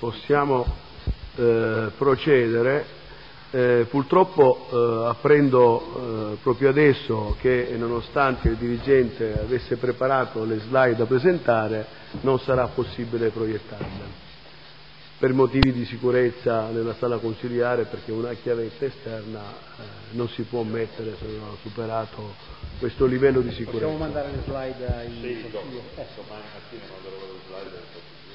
possiamo procedere. Purtroppo apprendo proprio adesso che nonostante il dirigente avesse preparato le slide da presentare non sarà possibile proiettarle per motivi di sicurezza nella sala consiliare, perché una chiavetta esterna non si può mettere se non ha superato questo livello di sicurezza. Possiamo mandare le slide in domani mattina manderò le slide del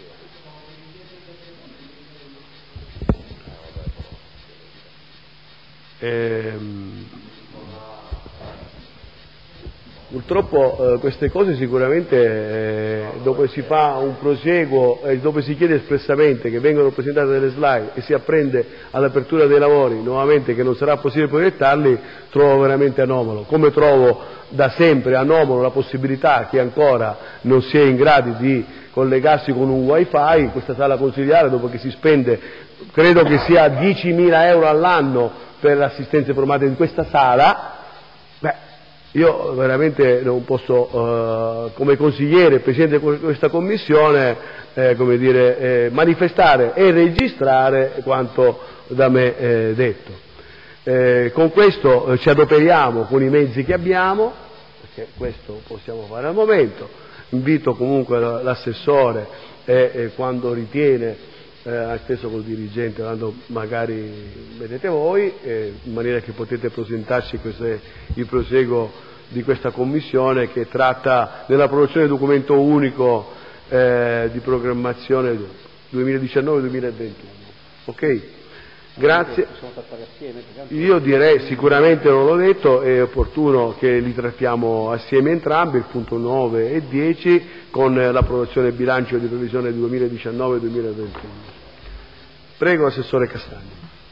Purtroppo queste cose sicuramente dove si fa un prosieguo e dove si chiede espressamente che vengano presentate delle slide e si apprende all'apertura dei lavori nuovamente che non sarà possibile proiettarli, trovo veramente anomalo, come trovo da sempre anomalo la possibilità che ancora non si è in grado di collegarsi con un wifi in questa sala consiliare, dopo che si spende credo che sia 10.000 euro all'anno per l'assistenza informatica in questa sala. Io veramente non posso, come consigliere, presidente di questa commissione, manifestare e registrare quanto da me detto. Con questo ci adoperiamo con i mezzi che abbiamo, perché questo possiamo fare al momento. Invito comunque l'assessore quando ritiene, stesso col dirigente, quando magari vedete voi, in maniera che potete presentarci il proseguo di questa commissione che tratta dell'approvazione del documento unico di programmazione 2019-2021. Ok? Grazie. Io direi, sicuramente non l'ho detto, è opportuno che li trattiamo assieme entrambi, il punto 9 e 10, con l'approvazione del bilancio di previsione 2019-2021. Prego, Assessore Castagni.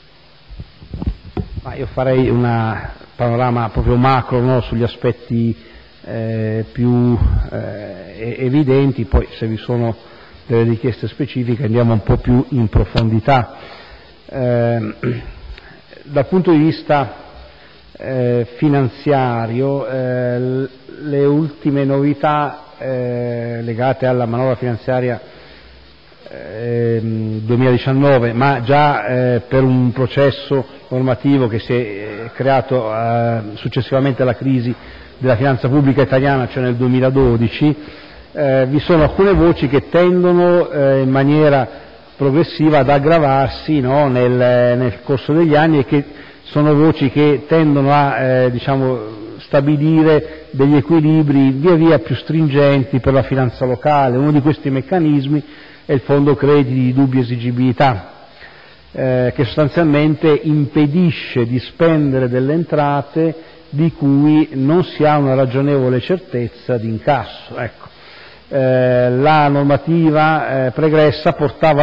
Io farei un panorama proprio macro, sugli aspetti più evidenti, poi se vi sono delle richieste specifiche andiamo un po' più in profondità. Dal punto di vista finanziario, le ultime novità legate alla manovra finanziaria 2019, ma già per un processo normativo che si è creato successivamente alla crisi della finanza pubblica italiana, cioè nel 2012, vi sono alcune voci che tendono in maniera progressiva ad aggravarsi nel corso degli anni e che sono voci che tendono a stabilire degli equilibri via via più stringenti per la finanza locale. Uno di questi meccanismi è il fondo crediti di dubbia esigibilità, che sostanzialmente impedisce di spendere delle entrate di cui non si ha una ragionevole certezza di incasso. La normativa pregressa portava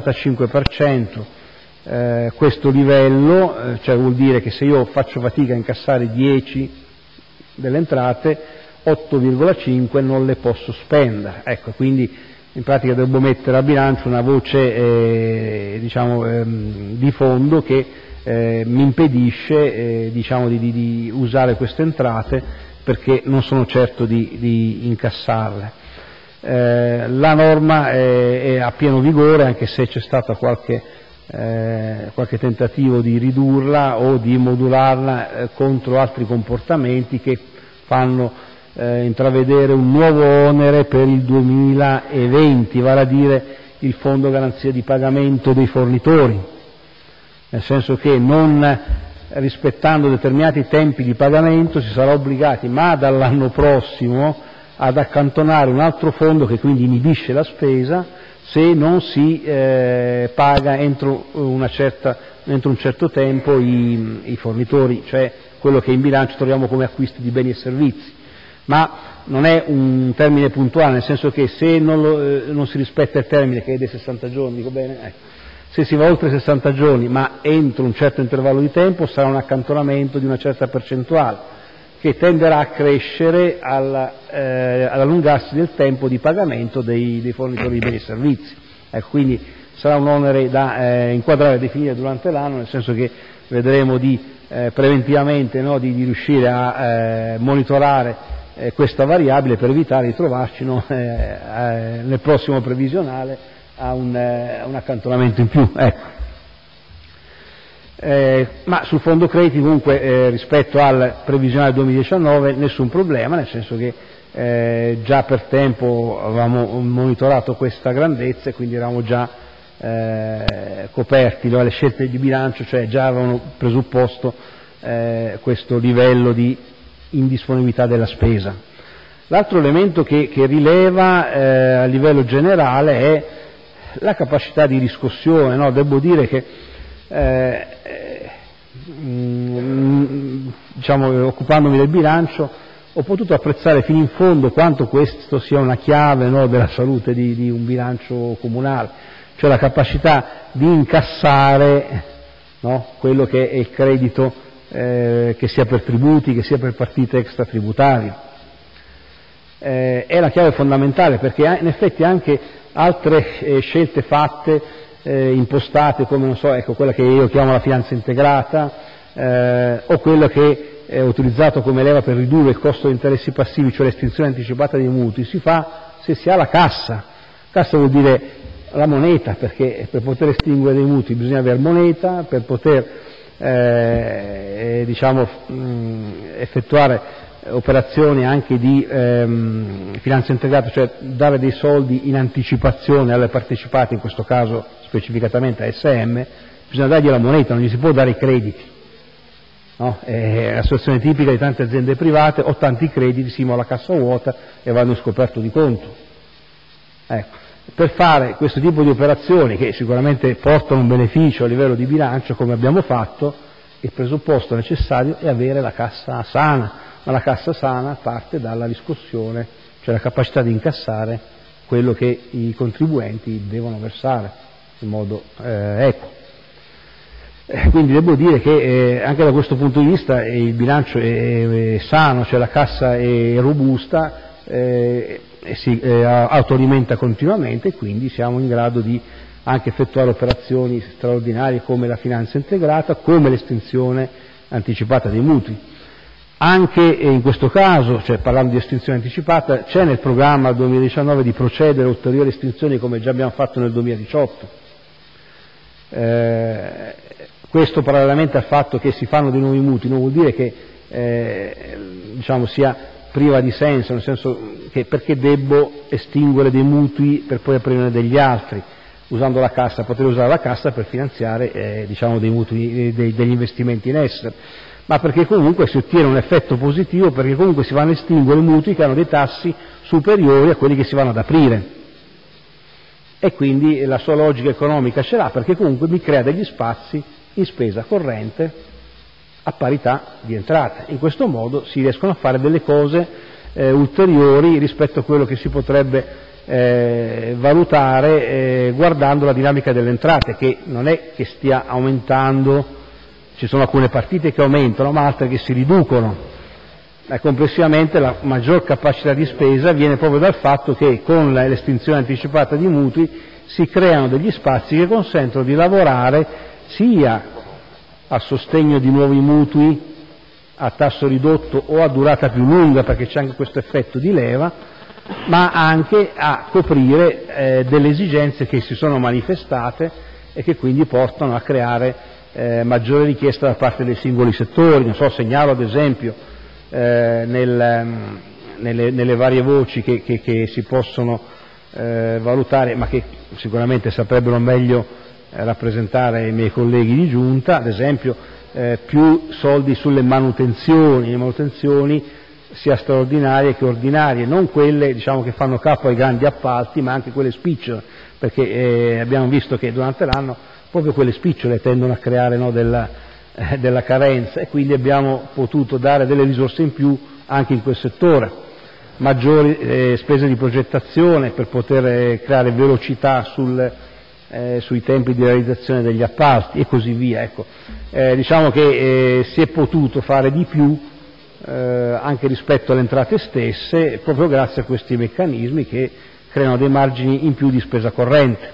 all'85% questo livello, cioè vuol dire che se io faccio fatica a incassare 10 delle entrate, 8,5 non le posso spendere. Quindi in pratica devo mettere a bilancio una voce di fondo che mi impedisce di usare queste entrate perché non sono certo di incassarle. La norma è a pieno vigore, anche se c'è stato qualche tentativo di ridurla o di modularla contro altri comportamenti che fanno intravedere un nuovo onere per il 2020, vale a dire il fondo garanzia di pagamento dei fornitori, nel senso che non rispettando determinati tempi di pagamento si sarà obbligati, ma dall'anno prossimo, ad accantonare un altro fondo che quindi inibisce la spesa se non si paga entro un certo tempo i fornitori, cioè quello che in bilancio troviamo come acquisti di beni e servizi. Ma non è un termine puntuale, nel senso che se non si rispetta il termine, che è dei 60 giorni, dico bene, se si va oltre i 60 giorni ma entro un certo intervallo di tempo sarà un accantonamento di una certa percentuale che tenderà a crescere ad allungarsi del tempo di pagamento dei fornitori di beni e servizi. Quindi sarà un onere da inquadrare e definire durante l'anno, nel senso che vedremo preventivamente di riuscire a monitorare questa variabile per evitare di trovarci nel prossimo previsionale un accantonamento in più. Ecco. Ma sul fondo crediti comunque rispetto al previsionale 2019 nessun problema, nel senso che già per tempo avevamo monitorato questa grandezza e quindi eravamo già coperti, le scelte di bilancio, cioè già avevano presupposto questo livello di indisponibilità della spesa. L'altro elemento che rileva a livello generale è la capacità di riscossione, no? Devo dire che diciamo, occupandomi del bilancio ho potuto apprezzare fino in fondo quanto questo sia una chiave, no, della salute di un bilancio comunale, cioè la capacità di incassare, no, quello che è il credito che sia per tributi, che sia per partite extratributarie. È la chiave fondamentale, perché in effetti anche altre scelte fatte, impostate, come non so, ecco, quella che io chiamo la finanza integrata, o quello che è utilizzato come leva per ridurre il costo di interessi passivi, cioè l'estinzione anticipata dei mutui, si fa se si ha la cassa. Cassa vuol dire la moneta, perché per poter estinguere dei mutui bisogna avere moneta, per poter diciamo, effettuare operazioni anche di finanza integrata, cioè dare dei soldi in anticipazione alle partecipate, in questo caso specificatamente a SM, bisogna dargli la moneta, non gli si può dare i crediti. No? È la situazione tipica di tante aziende private: ho tanti crediti, sì, ma ho la cassa vuota e vanno in scoperto di conto. Ecco. Per fare questo tipo di operazioni, che sicuramente portano un beneficio a livello di bilancio, come abbiamo fatto, il presupposto necessario è avere la cassa sana, ma la cassa sana parte dalla riscossione, cioè la capacità di incassare quello che i contribuenti devono versare in modo equo. Quindi devo dire che anche da questo punto di vista il bilancio è sano, cioè la cassa è robusta, e si autoalimenta continuamente, e quindi siamo in grado di anche effettuare operazioni straordinarie come la finanza integrata, come l'estinzione anticipata dei mutui. Anche in questo caso, cioè parlando di estinzione anticipata, c'è nel programma 2019 di procedere a ulteriori estinzioni, come già abbiamo fatto nel 2018. Questo parallelamente al fatto che si fanno dei nuovi mutui non vuol dire che diciamo, sia priva di senso, nel senso che perché debbo estinguere dei mutui per poi aprire degli altri, usando la cassa, poter usare la cassa per finanziare diciamo, dei mutui, degli investimenti in essere, ma perché comunque si ottiene un effetto positivo, perché comunque si vanno a estinguere mutui che hanno dei tassi superiori a quelli che si vanno ad aprire, e quindi la sua logica economica ce l'ha, perché comunque mi crea degli spazi in spesa corrente a parità di entrate. In questo modo si riescono a fare delle cose ulteriori rispetto a quello che si potrebbe valutare guardando la dinamica delle entrate, che non è che stia aumentando, ci sono alcune partite che aumentano ma altre che si riducono. Complessivamente la maggior capacità di spesa viene proprio dal fatto che con l'estinzione anticipata di mutui si creano degli spazi che consentono di lavorare sia a sostegno di nuovi mutui a tasso ridotto o a durata più lunga, perché c'è anche questo effetto di leva, ma anche a coprire delle esigenze che si sono manifestate e che quindi portano a creare maggiore richiesta da parte dei singoli settori. Non so, segnalo ad esempio nelle varie voci che si possono valutare, ma che sicuramente saprebbero meglio rappresentare i miei colleghi di giunta, ad esempio più soldi sulle manutenzioni, le manutenzioni sia straordinarie che ordinarie, non quelle diciamo che fanno capo ai grandi appalti, ma anche quelle spicciole, perché abbiamo visto che durante l'anno proprio quelle spicciole tendono a creare, no, della carenza, e quindi abbiamo potuto dare delle risorse in più anche in quel settore, maggiori spese di progettazione per poter creare velocità sui tempi di realizzazione degli appalti e così via. Ecco. Diciamo che si è potuto fare di più anche rispetto alle entrate stesse, proprio grazie a questi meccanismi che creano dei margini in più di spesa corrente.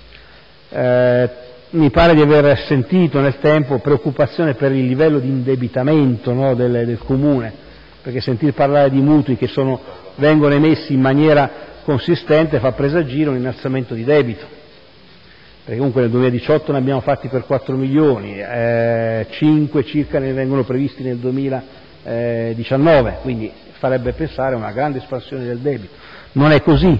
Mi pare di aver sentito nel tempo preoccupazione per il livello di indebitamento, no, del Comune, perché sentir parlare di mutui che vengono emessi in maniera consistente fa presagire un innalzamento di debito. perché comunque nel 2018 ne abbiamo fatti per 4 milioni, 5 circa ne vengono previsti nel 2019, quindi farebbe pensare a una grande espansione del debito. Non è così,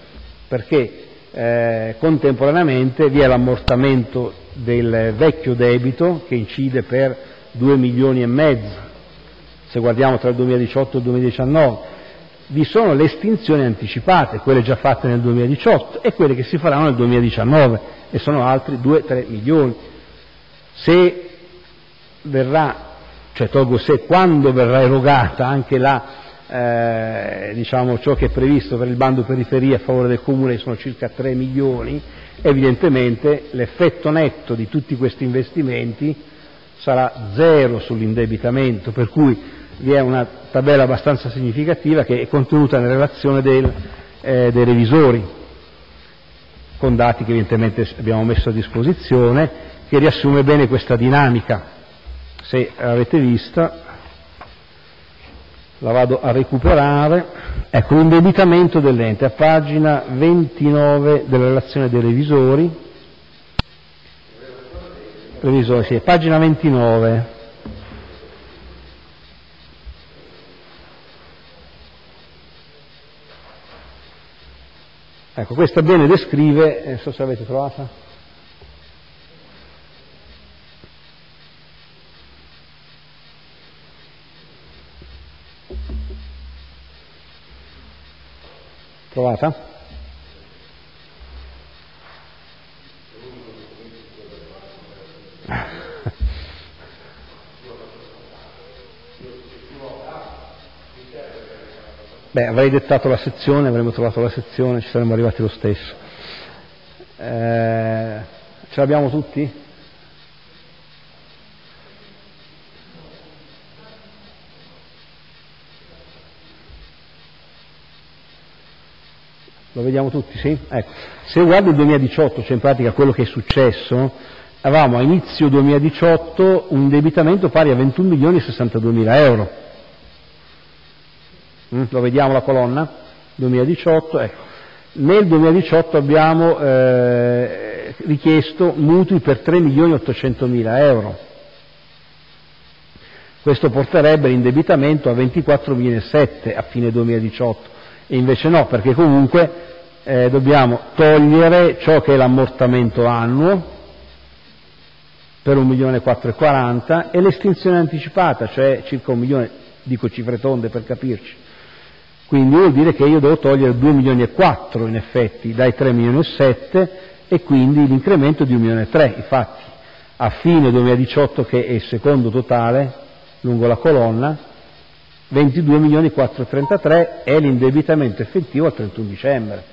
perché contemporaneamente vi è l'ammortamento del vecchio debito che incide per 2 milioni e mezzo, se guardiamo tra il 2018 e il 2019. Vi sono le estinzioni anticipate, quelle già fatte nel 2018 e quelle che si faranno nel 2019 e sono altri 2-3 milioni. Se verrà, cioè tolgo se, quando verrà erogata anche diciamo ciò che è previsto per il bando periferia a favore del Comune, sono circa 3 milioni, evidentemente l'effetto netto di tutti questi investimenti sarà zero sull'indebitamento, per cui vi è una tabella abbastanza significativa che è contenuta nella relazione dei revisori, con dati che evidentemente abbiamo messo a disposizione, che riassume bene questa dinamica. Se l'avete vista, la vado a recuperare. Ecco, l'indebitamento dell'ente, a pagina 29 della relazione dei revisori, sì, pagina 29. Ecco, questa bene descrive, non so se l'avete trovata. Trovata? Beh, avrei dettato la sezione, avremmo trovato la sezione, ci saremmo arrivati lo stesso. Ce l'abbiamo tutti? Lo vediamo tutti, sì? Ecco. Se guardo il 2018, cioè in pratica quello che è successo, avevamo a inizio 2018 un indebitamento pari a 21 milioni e 62 mila euro. Lo vediamo la colonna? 2018, ecco. Nel 2018 abbiamo richiesto mutui per 3 milioni e 800 mila euro. Questo porterebbe l'indebitamento a 24 milioni e 7 a fine 2018. E invece no, perché comunque dobbiamo togliere ciò che è l'ammortamento annuo per 1 milione e 440 e l'estinzione anticipata, cioè circa 1 milione, dico cifre tonde per capirci. Quindi vuol dire che io devo togliere 2 milioni e 4 in effetti dai 3 milioni e 7 e quindi l'incremento di 1 milione e 3. Infatti a fine 2018, che è il secondo totale lungo la colonna, 22 milioni 433 è l'indebitamento effettivo al 31 dicembre.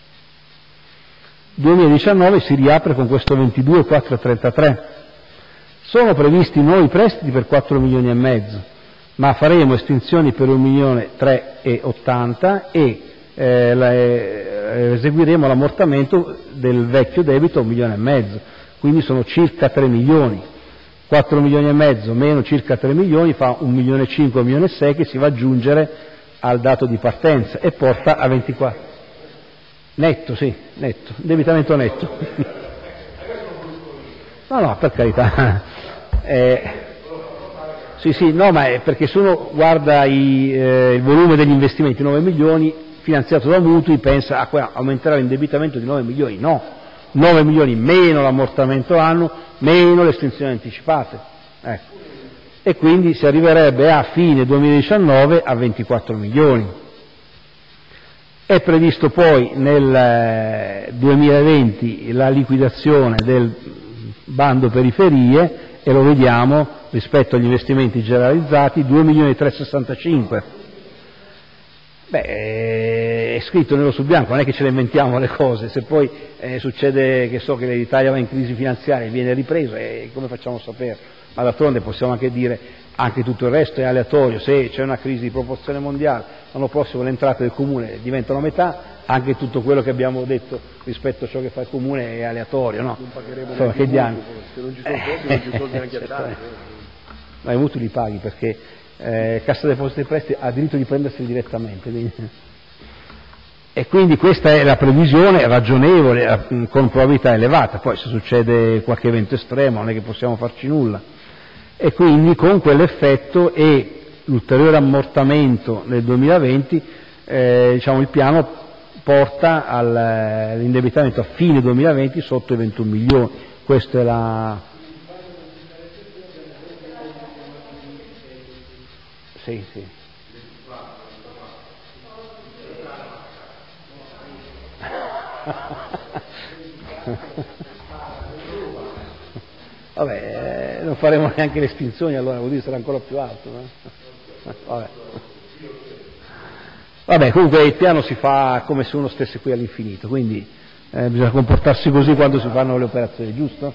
2019 si riapre con questo 22 433. Sono previsti nuovi prestiti per 4 milioni e mezzo, ma faremo estinzioni per 1 milione 3 e 80 e eseguiremo l'ammortamento del vecchio debito 1 milione e mezzo, quindi sono circa 3 milioni. 4 milioni e mezzo meno circa 3 milioni fa 1 milione e 5, 1 milione e 6 che si va ad aggiungere al dato di partenza e porta a 24. Netto, sì, netto, indebitamento netto. No, per carità. Sì, no, ma è perché se uno guarda il volume degli investimenti, 9 milioni, finanziato da mutui, pensa aumenterà l'indebitamento di 9 milioni, no. 9 milioni meno l'ammortamento annuo, meno le estinzioni anticipate. Ecco. E quindi si arriverebbe a fine 2019 a 24 milioni. È previsto poi nel 2020 la liquidazione del bando periferie e lo vediamo rispetto agli investimenti generalizzati, 2 milioni e 365. Beh, è scritto nero su bianco, non è che ce le inventiamo le cose, se poi succede che l'Italia va in crisi finanziaria e viene ripreso, come facciamo a sapere? Ma d'altronde possiamo anche dire, anche tutto il resto è aleatorio, se c'è una crisi di proporzione mondiale, l'anno prossimo le entrate del Comune diventano metà, anche tutto quello che abbiamo detto rispetto a ciò che fa il Comune è aleatorio, no? Non pagheremo Insomma, che diamo? Se non ci sono soldi, non ci sono neanche a dare. Ma i mutui li paghi perché Cassa Depositi e Prestiti ha diritto di prenderseli direttamente. E quindi questa è la previsione ragionevole, con probabilità elevata. Poi se succede qualche evento estremo non è che possiamo farci nulla. E quindi con quell'effetto e l'ulteriore ammortamento nel 2020, il piano porta all'indebitamento a fine 2020 sotto i 21 milioni. Questa è la... Sì, sì. Vabbè, non faremo neanche le estinzioni, allora vuol dire sarà ancora più alto, no? Vabbè, comunque il piano si fa come se uno stesse qui all'infinito, quindi bisogna comportarsi così quando si fanno le operazioni, giusto?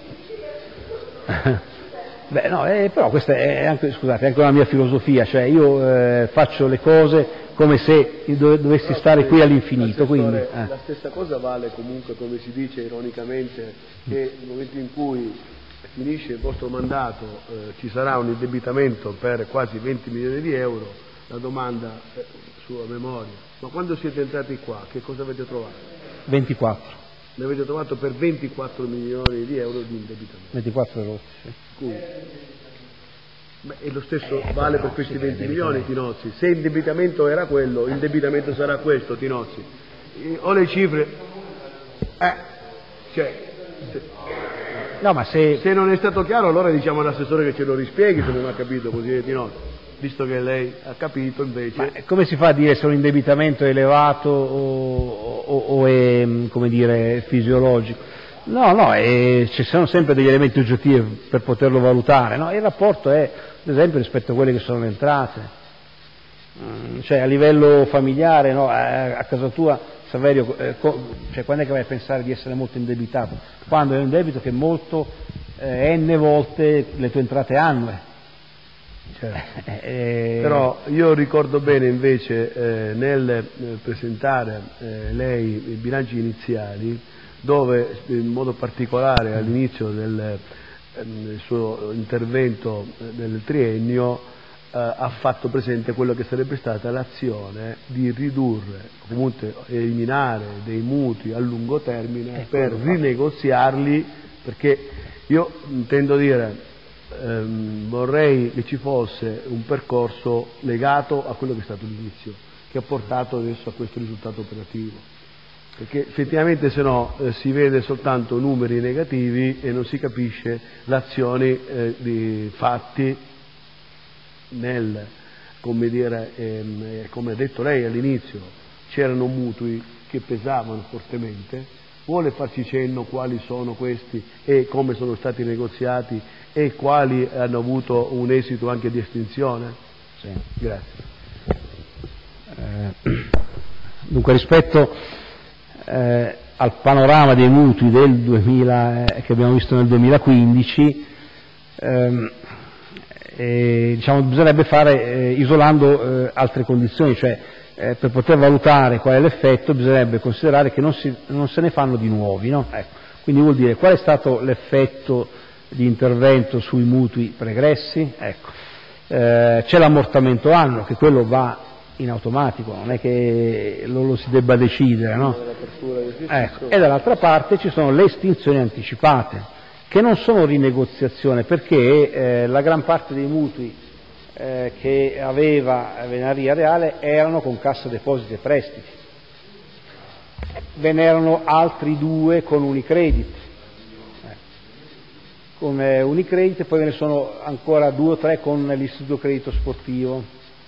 Beh, no, però questa è anche, scusate, è anche una mia filosofia, cioè io faccio le cose come se dovessi stare qui all'infinito. Quindi, La stessa cosa vale comunque, come si dice ironicamente, che nel momento in cui finisce il vostro mandato ci sarà un indebitamento per quasi 20 milioni di euro, la domanda sua memoria, ma quando siete entrati qua che cosa avete trovato? 24. Ne avete trovato per 24 milioni di euro di indebitamento. 24 euro, sì. Beh, e lo stesso vale per questi 20 milioni, Tinozzi. Se il indebitamento era quello, il indebitamento sarà questo, Tinozzi. O le cifre... No, ma se non è stato chiaro, allora diciamo all'assessore che ce lo rispieghi se non ha capito, così Tinozzi. Visto che lei ha capito invece... Ma come si fa a dire se un indebitamento è elevato o è, come dire, fisiologico? No, ci sono sempre degli elementi oggettivi per poterlo valutare, no? Il rapporto è, ad esempio, rispetto a quelle che sono le entrate, cioè a livello familiare, no? A casa tua, Saverio, cioè quando è che vai a pensare di essere molto indebitato? Quando è un debito che è molto, n volte le tue entrate annue. Però io ricordo bene invece nel presentare lei i bilanci iniziali, dove in modo particolare all'inizio del suo intervento del triennio ha fatto presente quello che sarebbe stata l'azione di ridurre, comunque eliminare dei mutui a lungo termine per rinegoziarli, perché io intendo dire vorrei che ci fosse un percorso legato a quello che è stato l'inizio, che ha portato adesso a questo risultato operativo, perché effettivamente se no si vede soltanto numeri negativi e non si capisce l'azione di fatti nel, come dire, come ha detto lei all'inizio, c'erano mutui che pesavano fortemente. Vuole farci cenno quali sono questi e come sono stati negoziati e quali hanno avuto un esito anche di estinzione? Sì. Grazie. Dunque rispetto al panorama dei mutui del 2000, che abbiamo visto nel 2015, diciamo, bisognerebbe fare isolando altre condizioni, cioè per poter valutare qual è l'effetto bisognerebbe considerare che non se ne fanno di nuovi, no? Ecco. Quindi vuol dire qual è stato l'effetto di intervento sui mutui pregressi? Ecco. C'è l'ammortamento annuo, che quello va in automatico, non è che lo si debba decidere, no? Ecco. E dall'altra parte ci sono le estinzioni anticipate, che non sono rinegoziazione, perché la gran parte dei mutui che aveva Venaria Reale erano con Cassa Depositi e Prestiti, ve n'erano altri 2 con Unicredit, con Unicredit, e poi ve ne sono ancora 2 o 3 con l'Istituto Credito Sportivo.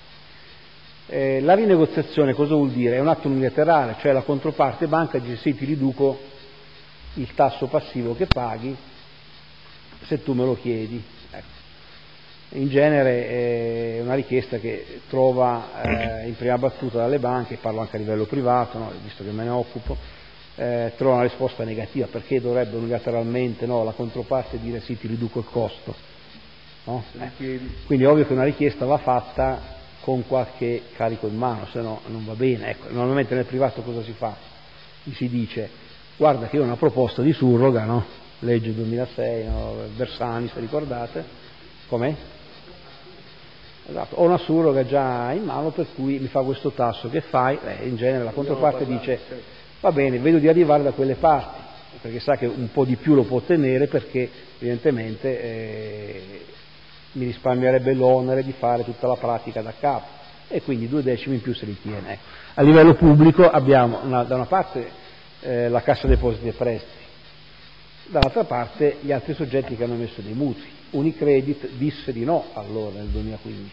La rinegoziazione cosa vuol dire? È un atto unilaterale, cioè la controparte banca dice sì, ti riduco il tasso passivo che paghi se tu me lo chiedi. Ecco. In genere è una richiesta che trova in prima battuta dalle banche, parlo anche a livello privato, no, visto che me ne occupo, trova una risposta negativa, perché dovrebbe unilateralmente, no, la controparte dire sì, ti riduco il costo, no? Quindi è ovvio che una richiesta va fatta con qualche carico in mano, se no non va bene. Ecco, normalmente nel privato cosa si fa? Gli si dice guarda che io ho una proposta di surroga, no? Legge 2006, no? Bersani, se ricordate, com'è? Esatto, ho una surroga già in mano per cui mi fa questo tasso, che fai? In genere la controparte dice va bene, vedo di arrivare da quelle parti, perché sa che un po' di più lo può ottenere perché evidentemente mi risparmierebbe l'onere di fare tutta la pratica da capo e quindi 2 decimi in più se li tiene. Ecco. A livello pubblico abbiamo da una parte la Cassa Depositi e Prestiti, dall'altra parte gli altri soggetti che hanno emesso dei mutui. Unicredit disse di no allora nel 2015.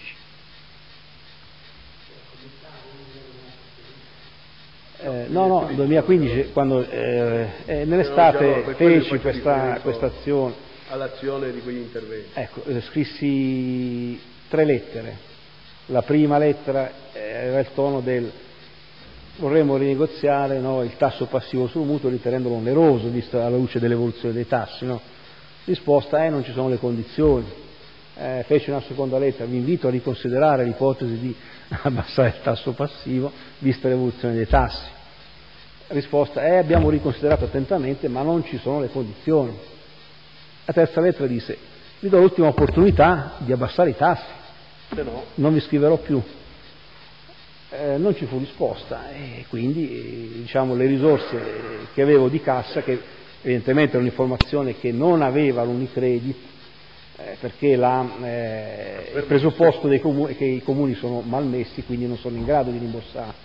No, nel 2015 quando nell'estate feci questa azione. All'azione di quegli interventi. Ecco, scrissi 3 lettere. La prima lettera era il tono del vorremmo rinegoziare il tasso passivo sul mutuo ritenendolo oneroso, visto alla luce dell'evoluzione dei tassi. No? Risposta non ci sono le condizioni. Fece una seconda lettera, vi invito a riconsiderare l'ipotesi di abbassare il tasso passivo vista l'evoluzione dei tassi. Risposta abbiamo riconsiderato attentamente ma non ci sono le condizioni. La terza lettera disse vi do l'ultima opportunità di abbassare i tassi, se no non vi scriverò più. Non ci fu risposta e quindi le risorse che avevo di cassa, che evidentemente era un'informazione che non aveva l'Unicredit, perché il presupposto dei comuni è che i comuni sono malmessi, quindi non sono in grado di rimborsare.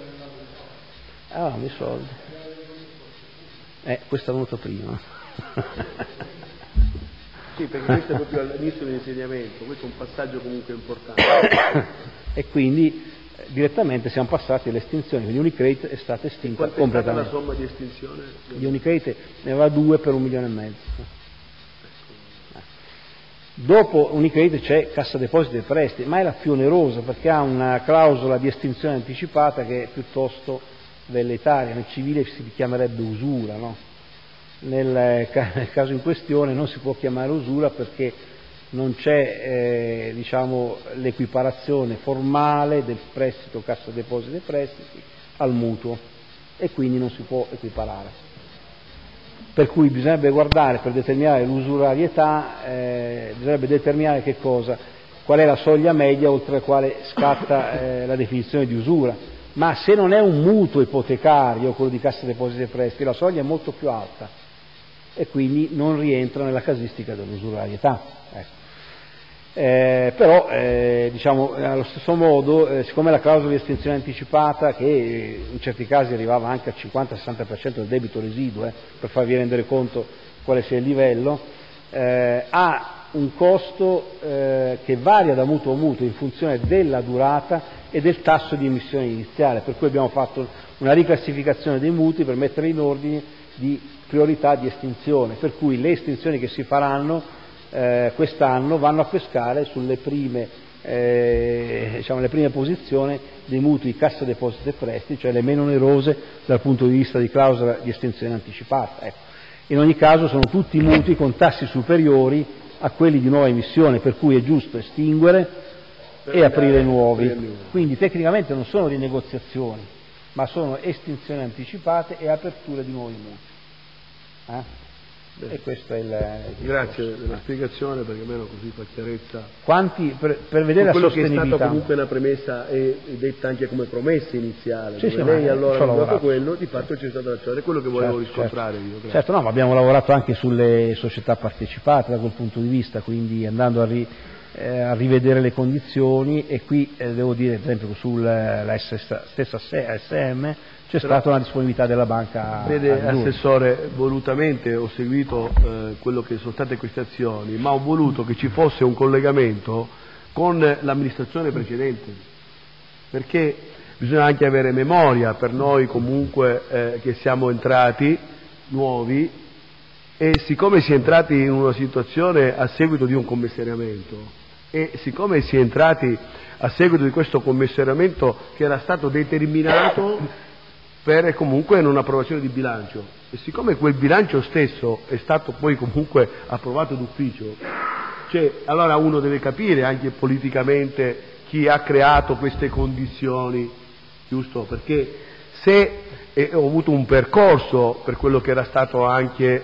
I soldi. Questo è venuto prima. Sì, perché questo è proprio all'inizio dell'insegnamento, questo è un passaggio comunque importante. E quindi direttamente siamo passati all'estinzione, quindi Unicredit è stata estinta completamente. Qual è stata la somma di estinzione? Di Unicredit ne aveva 2 per 1,5 milioni. Dopo Unicredit c'è Cassa Depositi e Prestiti, ma è la più onerosa perché ha una clausola di estinzione anticipata che è piuttosto velleitaria, nel civile si chiamerebbe usura, no? Nel caso in questione non si può chiamare usura perché non c'è l'equiparazione formale del prestito Cassa Depositi e Prestiti al mutuo e quindi non si può equiparare. Per cui bisognerebbe guardare, per determinare l'usurarietà, bisognerebbe determinare che cosa? Qual è la soglia media oltre la quale scatta la definizione di usura. Ma se non è un mutuo ipotecario, quello di Cassa Depositi e Prestiti, la soglia è molto più alta e quindi non rientra nella casistica dell'usurarietà. Ecco. Però allo stesso modo, siccome la clausola di estinzione anticipata, che in certi casi arrivava anche al 50-60% del debito residuo, per farvi rendere conto quale sia il livello, ha un costo che varia da mutuo a mutuo in funzione della durata e del tasso di emissione iniziale, per cui abbiamo fatto una riclassificazione dei mutui per mettere in ordine di priorità di estinzione, per cui le estinzioni che si faranno quest'anno vanno a pescare sulle prime, le prime posizioni dei mutui Cassa Depositi e Prestiti, cioè le meno onerose dal punto di vista di clausola di estinzione anticipata. Ecco. In ogni caso sono tutti mutui con tassi superiori a quelli di nuova emissione, per cui è giusto estinguere e aprire nuovi. Quindi tecnicamente non sono rinegoziazioni, ma sono estinzioni anticipate e aperture di nuovi mutui. E questo è il Grazie della spiegazione, perché almeno così fa chiarezza. Per vedere la quello sostenibilità. Che è stato comunque una premessa e detta anche come promessa iniziale. Sì, lei allora ha lavorato quello, di fatto c'è stata l'azione, è quello che volevo riscontrare io. Certo, no, ma abbiamo lavorato anche sulle società partecipate da quel punto di vista, quindi andando a rivedere le condizioni, e qui devo dire, ad esempio, sulla stessa ASM c'è stata una disponibilità della banca. Vede, Assessore, volutamente ho seguito quello che sono state queste azioni, ma ho voluto che ci fosse un collegamento con l'amministrazione precedente, perché bisogna anche avere memoria per noi comunque che siamo entrati nuovi, e siccome si è entrati in una situazione a seguito di un commissariamento, e siccome si è entrati a seguito di questo commissariamento che era stato determinato per comunque non approvazione di bilancio, e siccome quel bilancio stesso è stato poi comunque approvato d'ufficio, allora uno deve capire anche politicamente chi ha creato queste condizioni, giusto? Perché se ho avuto un percorso per quello che era stato anche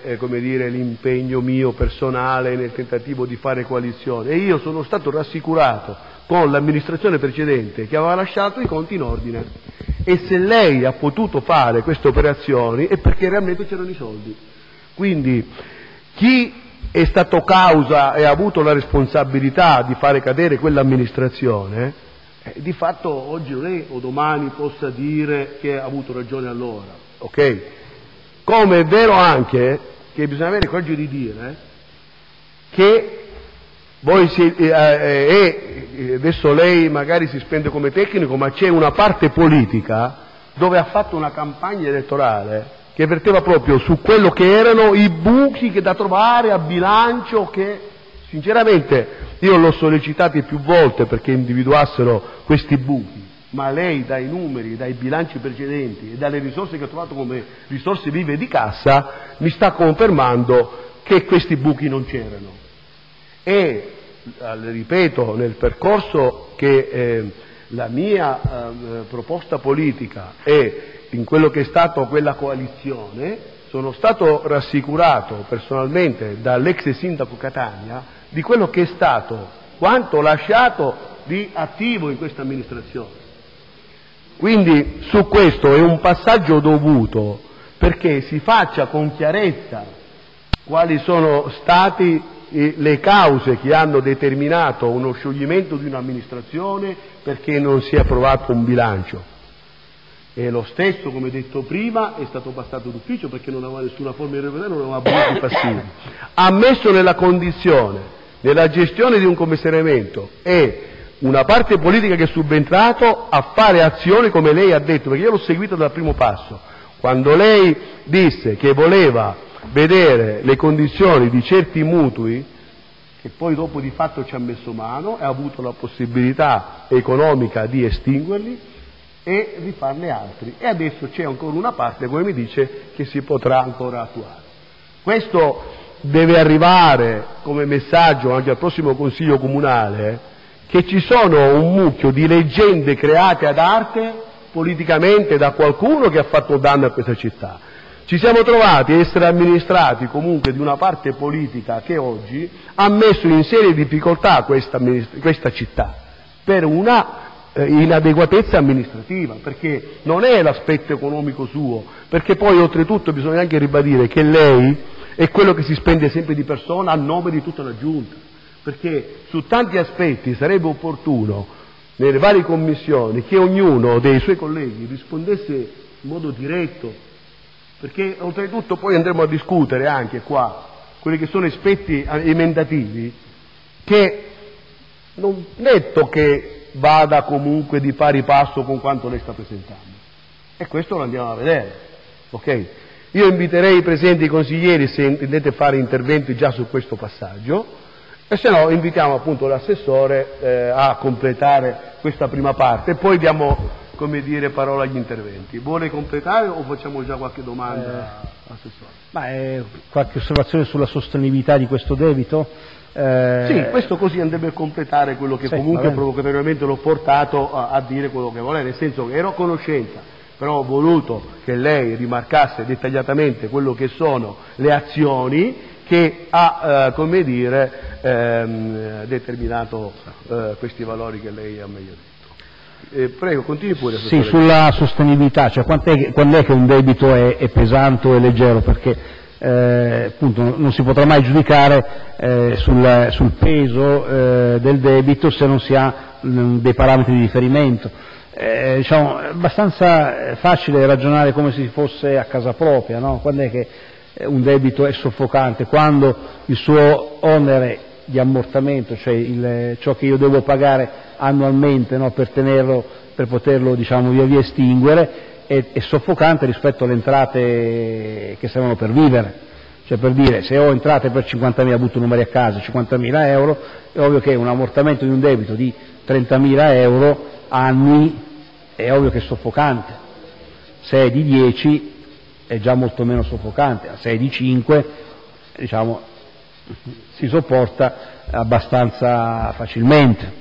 l'impegno mio personale nel tentativo di fare coalizione, e io sono stato rassicurato con l'amministrazione precedente che aveva lasciato i conti in ordine. E se lei ha potuto fare queste operazioni è perché realmente c'erano i soldi. Quindi chi è stato causa e ha avuto la responsabilità di fare cadere quell'amministrazione, di fatto oggi non è o domani possa dire che ha avuto ragione allora, ok? Come è vero anche che bisogna avere il coraggio di dire che voi adesso lei magari si spende come tecnico, ma c'è una parte politica dove ha fatto una campagna elettorale che verteva proprio su quello che erano i buchi che da trovare a bilancio, che sinceramente io l'ho sollecitati più volte perché individuassero questi buchi, ma lei dai numeri, dai bilanci precedenti e dalle risorse che ha trovato come risorse vive di cassa mi sta confermando che questi buchi non c'erano. E ripeto, nel percorso che la mia proposta politica e in quello che è stato quella coalizione, sono stato rassicurato personalmente dall'ex sindaco Catania di quello che è stato quanto lasciato di attivo in questa amministrazione. Quindi su questo è un passaggio dovuto perché si faccia con chiarezza quali sono stati le cause che hanno determinato uno scioglimento di un'amministrazione perché non si è approvato un bilancio. E lo stesso, come detto prima, è stato passato d'ufficio perché non aveva nessuna forma di irregolarità, non aveva abusi passivi. Ha messo nella condizione, nella gestione di un commissariamento e una parte politica che è subentrato a fare azioni come lei ha detto, perché io l'ho seguito dal primo passo. Quando lei disse che voleva vedere le condizioni di certi mutui, che poi dopo di fatto ci ha messo mano e ha avuto la possibilità economica di estinguerli e rifarne altri. E adesso c'è ancora una parte, come mi dice, che si potrà ancora attuare. Questo deve arrivare come messaggio anche al prossimo Consiglio Comunale, che ci sono un mucchio di leggende create ad arte politicamente da qualcuno che ha fatto danno a questa città. Ci siamo trovati a essere amministrati comunque di una parte politica che oggi ha messo in serie difficoltà questa città per una inadeguatezza amministrativa, perché non è l'aspetto economico suo, perché poi oltretutto bisogna anche ribadire che lei è quello che si spende sempre di persona a nome di tutta la Giunta, perché su tanti aspetti sarebbe opportuno nelle varie commissioni che ognuno dei suoi colleghi rispondesse in modo diretto, perché oltretutto poi andremo a discutere anche qua quelli che sono aspetti emendativi che non detto che vada comunque di pari passo con quanto lei sta presentando, e questo lo andiamo a vedere, ok? Io inviterei i presenti consiglieri, se intendete fare interventi già su questo passaggio, e se no invitiamo appunto l'assessore a completare questa prima parte e poi diamo, come dire, parola agli interventi. Vuole completare o facciamo già qualche domanda, assessore? Qualche osservazione sulla sostenibilità di questo debito? Sì, questo così andrebbe a completare quello che comunque provocatoriamente l'ho portato a dire quello che vuole, nel senso che ero a conoscenza, però ho voluto che lei rimarcasse dettagliatamente quello che sono le azioni che ha, come dire, determinato questi valori che lei ha meglio detto. Prego, continui pure. Sì, sulla sostenibilità, cioè quando è che un debito è pesante o è leggero, perché appunto non si potrà mai giudicare sul peso del debito se non si ha dei parametri di riferimento. Diciamo, è abbastanza facile ragionare come se fosse a casa propria, no? Quando è che un debito è soffocante? Quando il suo onere di ammortamento, cioè ciò che io devo pagare annualmente, no, per poterlo diciamo via via estinguere, è soffocante rispetto alle entrate che servono per vivere. Cioè, per dire, se ho entrate per 50.000, butto numeri a caso, 50.000 euro, è ovvio che un ammortamento di un debito di 30.000 euro annui è ovvio che è soffocante. Se è di 10 è già molto meno soffocante, se è di 5 diciamo si sopporta abbastanza facilmente.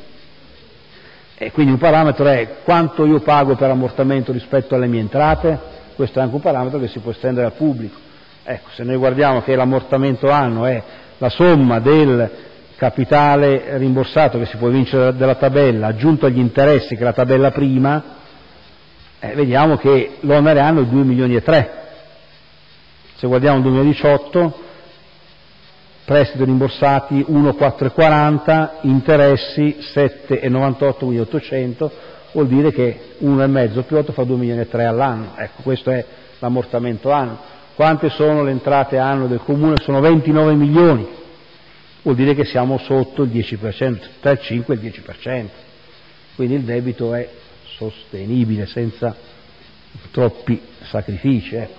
E quindi un parametro è quanto io pago per ammortamento rispetto alle mie entrate. Questo è anche un parametro che si può estendere al pubblico. Ecco, se noi guardiamo che l'ammortamento anno è la somma del capitale rimborsato che si può vincere dalla tabella, aggiunto agli interessi che la tabella prima, vediamo che l'onere anno è 2 milioni e 3. Se guardiamo il 2018, prestiti rimborsati 1,440, interessi 7,98, quindi 800, vuol dire che 1,5 più 8 fa 2 milioni e 3 all'anno. Ecco, questo è l'ammortamento anno. Quante sono le entrate anno del Comune? Sono 29 milioni, vuol dire che siamo sotto il 10%, tra il 5 e il 10%. Quindi il debito è sostenibile, senza troppi sacrifici. Ecco.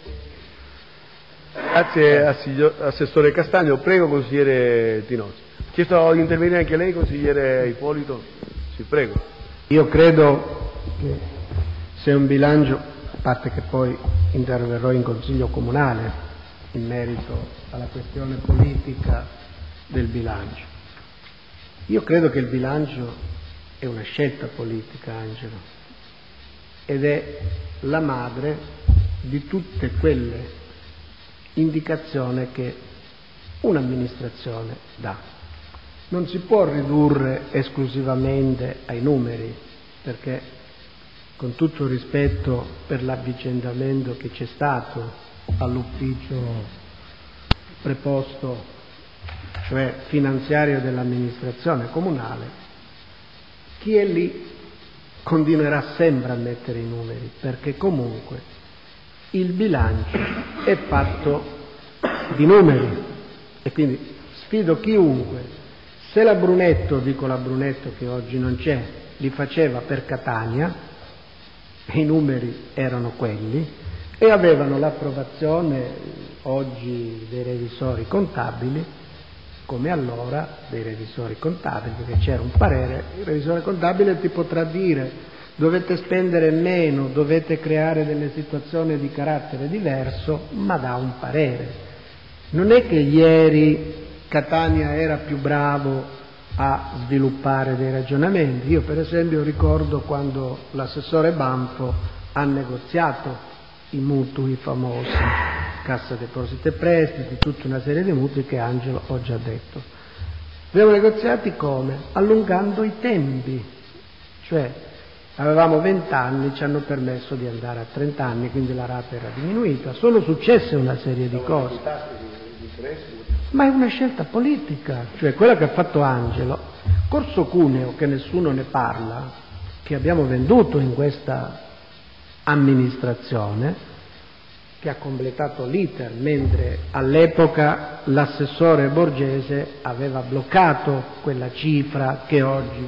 Grazie signor Assessore Castagno. Prego, consigliere Tinozzi. Chiesto di intervenire anche lei, consigliere Ippolito? Sì, prego. Io credo che se un bilancio, a parte che poi interverrò in Consiglio Comunale in merito alla questione politica del bilancio, io credo che il bilancio è una scelta politica, Angelo, ed è la madre di tutte quelle indicazioni che un'amministrazione dà. Non si può ridurre esclusivamente ai numeri, perché, con tutto il rispetto per l'avvicendamento che c'è stato all'ufficio preposto, cioè finanziario dell'amministrazione comunale, chi è lì continuerà sempre a mettere i numeri, perché comunque il bilancio è fatto di numeri. E quindi sfido chiunque, se la Brunetto, dico la Brunetto che oggi non c'è, li faceva per Catania, e i numeri erano quelli, e avevano l'approvazione oggi dei revisori contabili, come allora dei revisori contabili, perché c'era un parere, il revisore contabile ti potrà dire dovete spendere meno, dovete creare delle situazioni di carattere diverso, ma dà un parere. Non è che ieri Catania era più bravo a sviluppare dei ragionamenti. Io per esempio ricordo quando l'assessore Banfo ha negoziato i mutui famosi, Cassa Depositi e Prestiti, tutta una serie di mutui che Angelo ho già detto. Li abbiamo negoziati come? Allungando i tempi, cioè avevamo 20 anni, ci hanno permesso di andare a 30 anni, quindi la rata era diminuita. Sono successe una serie di cose, ma è una scelta politica, cioè quella che ha fatto Angelo. Corso Cuneo, che nessuno ne parla, che abbiamo venduto in questa amministrazione, che ha completato l'iter, mentre all'epoca l'assessore Borgese aveva bloccato quella cifra che oggi...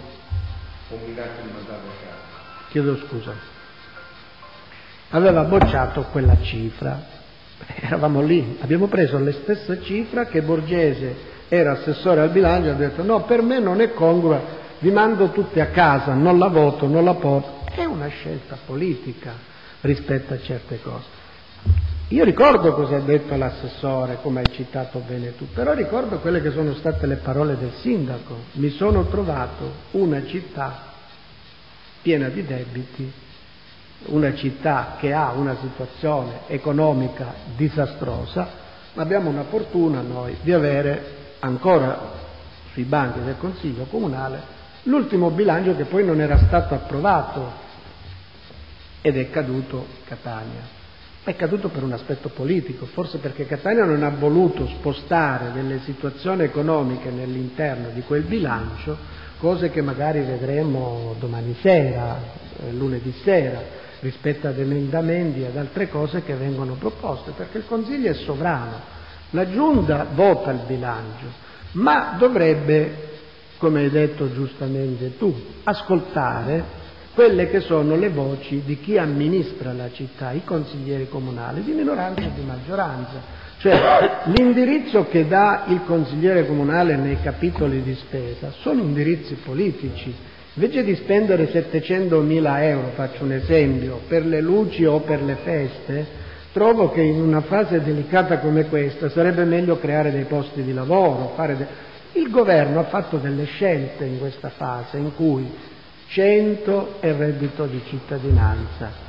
Chiedo scusa. Aveva bocciato quella cifra. Eravamo lì, abbiamo preso la stessa cifra che Borgese era assessore al bilancio e ha detto no, per me non è congrua, vi mando tutti a casa, non la voto, non la porto. È una scelta politica rispetto a certe cose. Io ricordo cosa ha detto l'assessore, come hai citato bene tu, però ricordo quelle che sono state le parole del sindaco. Mi sono trovato una città piena di debiti, una città che ha una situazione economica disastrosa, ma abbiamo una fortuna noi di avere ancora sui banchi del Consiglio Comunale l'ultimo bilancio che poi non era stato approvato ed è caduto Catania. È caduto per un aspetto politico, forse perché Catania non ha voluto spostare delle situazioni economiche nell'interno di quel bilancio, cose che magari vedremo domani sera, lunedì sera, rispetto ad emendamenti e ad altre cose che vengono proposte, perché il Consiglio è sovrano, la Giunta vota il bilancio, ma dovrebbe, come hai detto giustamente tu, ascoltare quelle che sono le voci di chi amministra la città, i consiglieri comunali, di minoranza e di maggioranza. Cioè l'indirizzo che dà il consigliere comunale nei capitoli di spesa sono indirizzi politici. Invece di spendere 700.000 euro, faccio un esempio, per le luci o per le feste, trovo che in una fase delicata come questa sarebbe meglio creare dei posti di lavoro, Il governo ha fatto delle scelte in questa fase in cui 100 è il reddito di cittadinanza,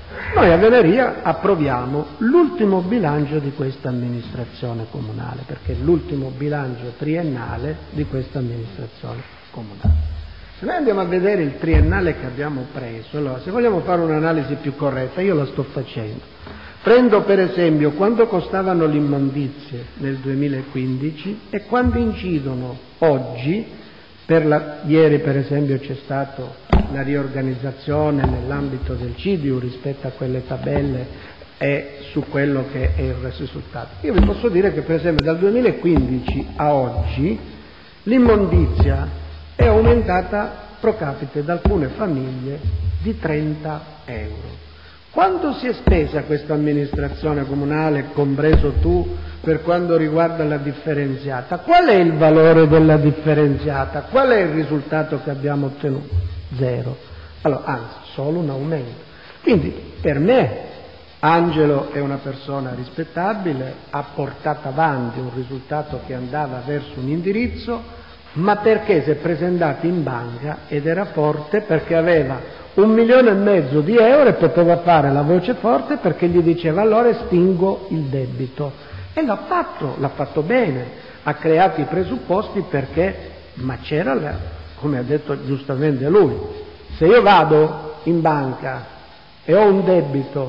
Noi a Venaria approviamo l'ultimo bilancio di questa amministrazione comunale, perché è l'ultimo bilancio triennale di questa amministrazione comunale. Se noi andiamo a vedere il triennale che abbiamo preso, allora se vogliamo fare un'analisi più corretta, io la sto facendo. Prendo per esempio quanto costavano le immondizie nel 2015 e quanto incidono oggi. Ieri per esempio c'è stata la riorganizzazione nell'ambito del CIDIU rispetto a quelle tabelle e su quello che è il risultato. Io vi posso dire che per esempio dal 2015 a oggi l'immondizia è aumentata pro capite da alcune famiglie di 30 euro. Quanto si è spesa questa amministrazione comunale, compreso tu, per quanto riguarda la differenziata? Qual è il valore della differenziata? Qual è il risultato che abbiamo ottenuto? Zero. Allora, anzi, solo un aumento. Quindi, per me, Angelo è una persona rispettabile, ha portato avanti un risultato che andava verso un indirizzo, ma perché si è presentato in banca ed era forte perché aveva 1,5 milioni di euro e poteva fare la voce forte perché gli diceva allora estingo il debito. E l'ha fatto bene, ha creato i presupposti perché, ma c'era, come ha detto giustamente lui, se io vado in banca e ho un debito,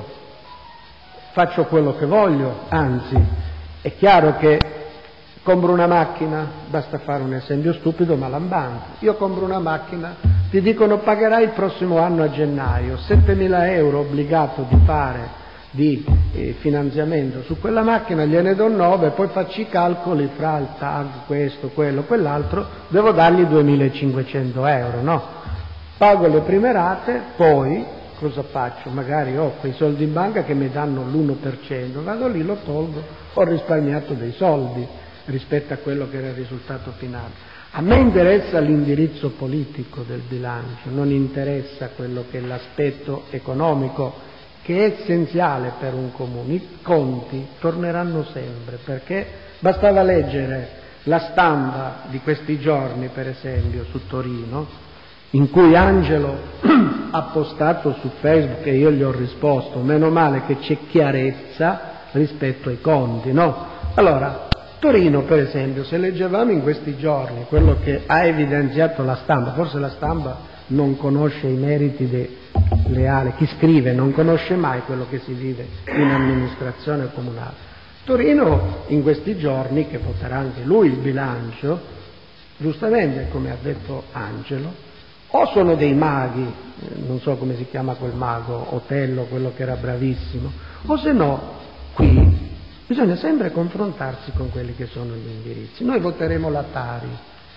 faccio quello che voglio, anzi, è chiaro che compro una macchina, basta fare un esempio stupido ma lampante, io compro una macchina, ti dicono pagherai il prossimo anno a gennaio, 7.000 euro obbligato di fare di finanziamento su quella macchina, gliene do 9, poi faccio i calcoli fra il tag, questo, quello, quell'altro, devo dargli 2.500 euro, no? Pago le prime rate, poi cosa faccio? Magari ho quei soldi in banca che mi danno l'1%, vado lì, lo tolgo, ho risparmiato dei soldi rispetto a quello che era il risultato finale. A me interessa l'indirizzo politico del bilancio, non interessa quello che è l'aspetto economico, che è essenziale per un comune. I conti torneranno sempre, perché bastava leggere la stampa di questi giorni, per esempio, su Torino, in cui Angelo ha postato su Facebook e io gli ho risposto, meno male che c'è chiarezza rispetto ai conti, no? Allora, Torino, per esempio, se leggevamo in questi giorni quello che ha evidenziato la stampa, forse la stampa non conosce i meriti leali, chi scrive non conosce mai quello che si vive in amministrazione comunale. Torino in questi giorni, che voterà anche lui il bilancio, giustamente come ha detto Angelo, o sono dei maghi, non so come si chiama quel mago, Otello, quello che era bravissimo, o se no qui bisogna sempre confrontarsi con quelli che sono gli indirizzi. Noi voteremo la Tari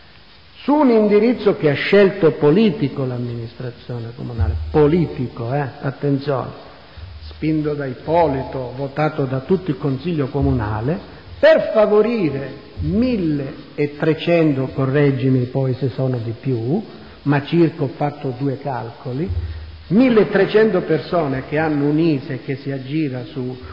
su un indirizzo che ha scelto politico l'amministrazione comunale, politico, attenzione, spinto da Ippolito, votato da tutto il Consiglio comunale, per favorire 1.300, correggimi poi se sono di più, ma circa ho fatto 2 calcoli, 1.300 persone che hanno un ISEE che si aggira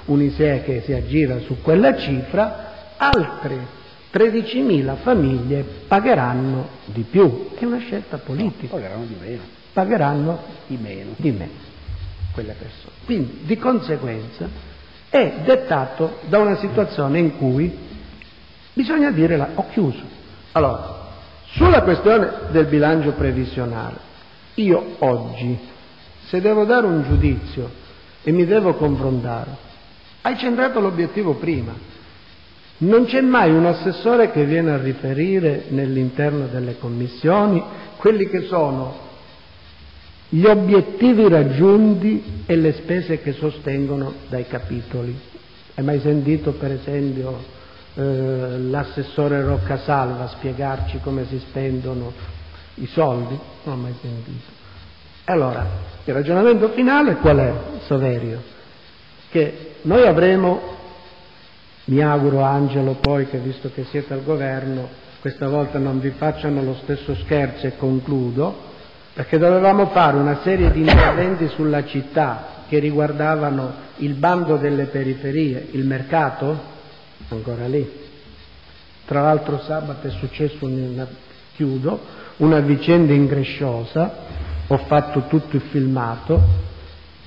su quella cifra, altre 13.000 famiglie pagheranno di più. È una scelta politica. No, pagheranno di meno. Pagheranno di meno quelle persone. Quindi, di conseguenza, è dettato da una situazione in cui bisogna dire ho chiuso. Allora, sulla questione del bilancio previsionale, io oggi, se devo dare un giudizio e mi devo confrontare, hai centrato l'obiettivo prima. Non c'è mai un assessore che viene a riferire nell'interno delle commissioni quelli che sono gli obiettivi raggiunti e le spese che sostengono dai capitoli. Hai mai sentito per esempio l'assessore Roccasalva spiegarci come si spendono i soldi? Non ho mai sentito. Allora, il ragionamento finale qual è, Saverio? Che noi avremo, mi auguro Angelo poi che visto che siete al governo questa volta non vi facciano lo stesso scherzo e concludo, perché dovevamo fare una serie di interventi sulla città che riguardavano il bando delle periferie, il mercato ancora lì. Tra l'altro sabato è successo una vicenda incresciosa, ho fatto tutto il filmato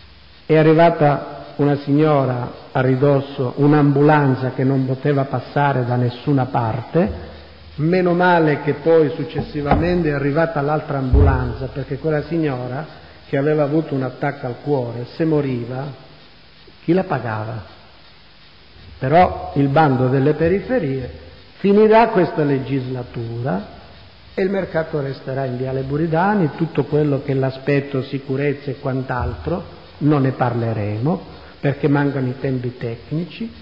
è arrivata una signora a ridosso, un'ambulanza che non poteva passare da nessuna parte, meno male che poi successivamente è arrivata l'altra ambulanza, perché quella signora che aveva avuto un attacco al cuore, se moriva, chi la pagava? Però il bando delle periferie finirà questa legislatura e il mercato resterà in Viale Buridani, tutto quello che è l'aspetto sicurezza e quant'altro non ne parleremo perché mancano i tempi tecnici.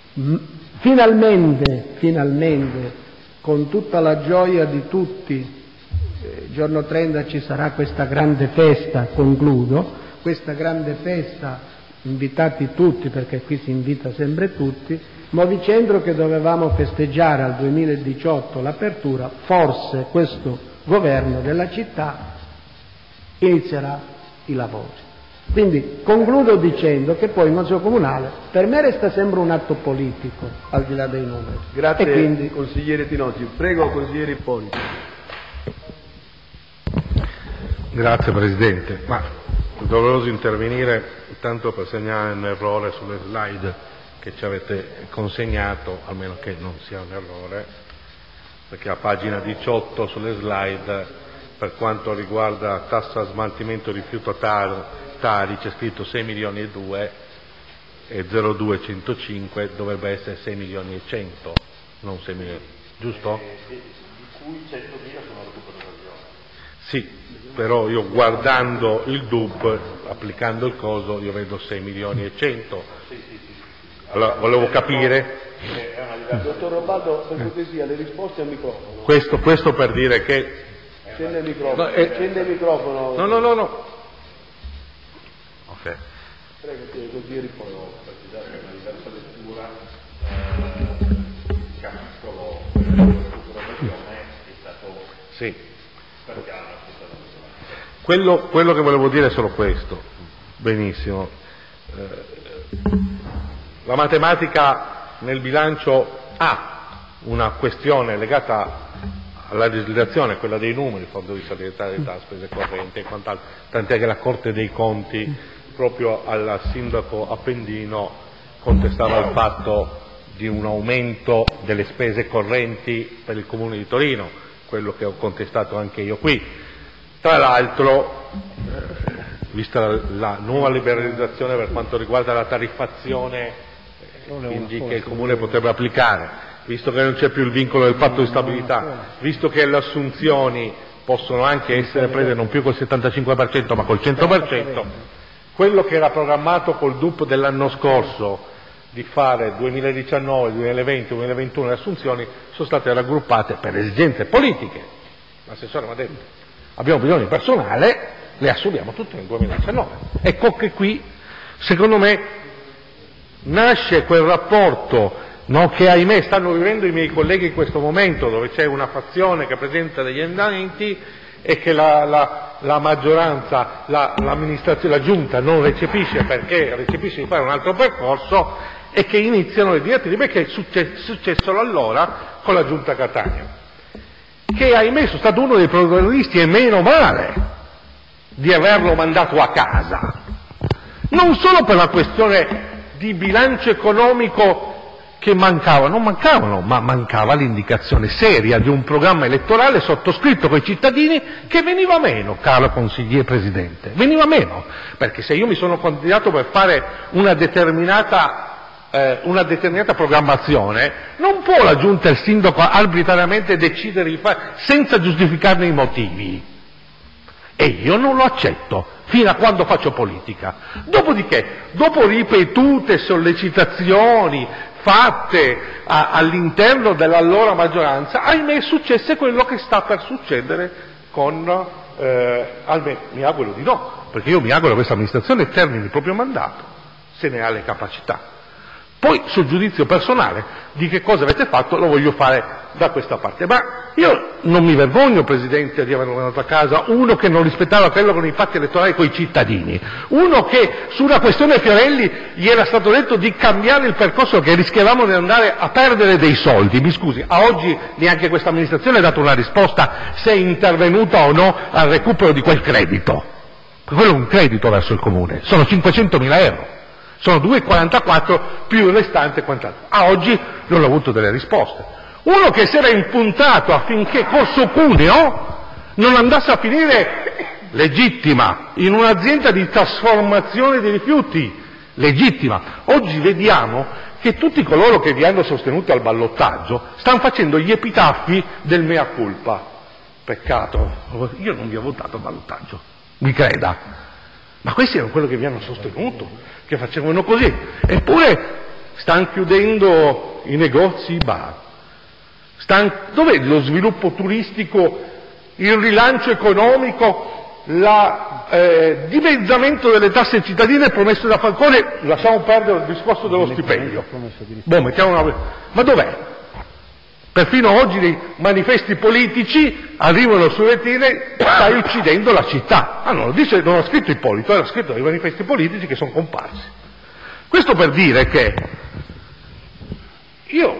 Finalmente, con tutta la gioia di tutti, giorno 30 ci sarà questa grande festa, concludo, questa grande festa, invitati tutti perché qui si invita sempre tutti, movicendo che dovevamo festeggiare al 2018 l'apertura, forse questo governo della città inizierà i lavori. Quindi concludo dicendo che poi il Consiglio Comunale per me resta sempre un atto politico, al di là dei numeri. Grazie, e quindi... consigliere Tinotti. Prego, consigliere Ippolito. Grazie Presidente. Ma è doveroso intervenire tanto per segnare un errore sulle slide che ci avete consegnato, almeno che non sia un errore, perché a pagina 18 sulle slide, per quanto riguarda tassa smaltimento rifiuto Tari, c'è scritto 6 milioni e 2 e 0205, dovrebbe essere 6 milioni e 100, non 6 milioni, giusto? Di cui 100.000 sono recuperazione. Sì, però io guardando il DUB, applicando il coso, io vedo 6 milioni e 100. Allora, volevo capire. Dottor Robaldo, per cortesia, le risposte al microfono. Questo per dire che... Accende il microfono. Accende il microfono. No. Ok. Prego, consigliere Ippolito. Precisare che una diversa lettura, il capitolo della recuperazione è stato... Sì. Perché hanno accettato Quello che volevo dire è solo questo. Benissimo. La matematica nel bilancio ha una questione legata alla legislazione, quella dei numeri, fondo di solidarietà, spese correnti e quant'altro, tant'è che la Corte dei Conti proprio al sindaco Appendino contestava il fatto di un aumento delle spese correnti per il Comune di Torino, quello che ho contestato anche io qui. Tra l'altro, vista la nuova liberalizzazione per quanto riguarda la tariffazione quindi che il Comune potrebbe applicare, visto che non c'è più il vincolo del patto di stabilità, visto che le assunzioni possono anche essere prese non più col 75% ma col 100%, quello che era programmato col DUP dell'anno scorso di fare 2019, 2020, 2021 le assunzioni sono state raggruppate per esigenze politiche. L'assessore mi ha detto abbiamo bisogno di personale, le assumiamo tutte nel 2019. Ecco che qui, secondo me, nasce quel rapporto, no, che ahimè stanno vivendo i miei colleghi in questo momento, dove c'è una fazione che presenta degli emendamenti e che la maggioranza, l'amministrazione, la giunta non recepisce perché recepisce di fare un altro percorso e che iniziano le direttive che successero allora con la giunta Catania, che ahimè sono stato uno dei protagonisti, e meno male di averlo mandato a casa, non solo per la questione di bilancio economico che non mancavano, ma mancava l'indicazione seria di un programma elettorale sottoscritto con i cittadini che veniva meno, caro consigliere Presidente, veniva meno, perché se io mi sono candidato per fare una determinata programmazione, non può la Giunta e il Sindaco arbitrariamente decidere di fare senza giustificarne i motivi. E io non lo accetto, fino a quando faccio politica. Dopodiché, dopo ripetute sollecitazioni fatte all'interno dell'allora maggioranza, ahimè successe quello che sta per succedere con, almeno mi auguro di no, perché io mi auguro che questa amministrazione termini il proprio mandato, se ne ha le capacità. Poi sul giudizio personale di che cosa avete fatto lo voglio fare da questa parte, ma io non mi vergogno, Presidente, di averlo mandato a casa uno che non rispettava quello con i patti elettorali con i cittadini, uno che su una questione Fiorelli gli era stato detto di cambiare il percorso che rischiavamo di andare a perdere dei soldi. Mi scusi, a oggi neanche questa amministrazione ha dato una risposta se è intervenuta o no al recupero di quel credito. quello è un credito verso il comune, sono 500.000 euro, sono 2,44 più il restante quant'altro. A oggi non ho avuto delle risposte. Uno che si era impuntato affinché Corso Cuneo non andasse a finire legittima in un'azienda di trasformazione dei rifiuti, legittima. Oggi vediamo che tutti coloro che vi hanno sostenuto al ballottaggio stanno facendo gli epitaffi del mea culpa. Peccato, io non vi ho votato al ballottaggio, mi creda, ma questi erano quelli che vi hanno sostenuto, che facevano così, eppure stanno chiudendo i negozi, i bar. Dov'è lo sviluppo turistico, il rilancio economico, il dimezzamento delle tasse cittadine promesso da Falcone? Lasciamo perdere il discorso dello stipendio. Ma dov'è? Perfino oggi nei manifesti politici arrivano sulle vetrine: stai uccidendo la città. Ah, non ha scritto Ippolito, era scritto dai manifesti politici che sono comparsi. Questo per dire che io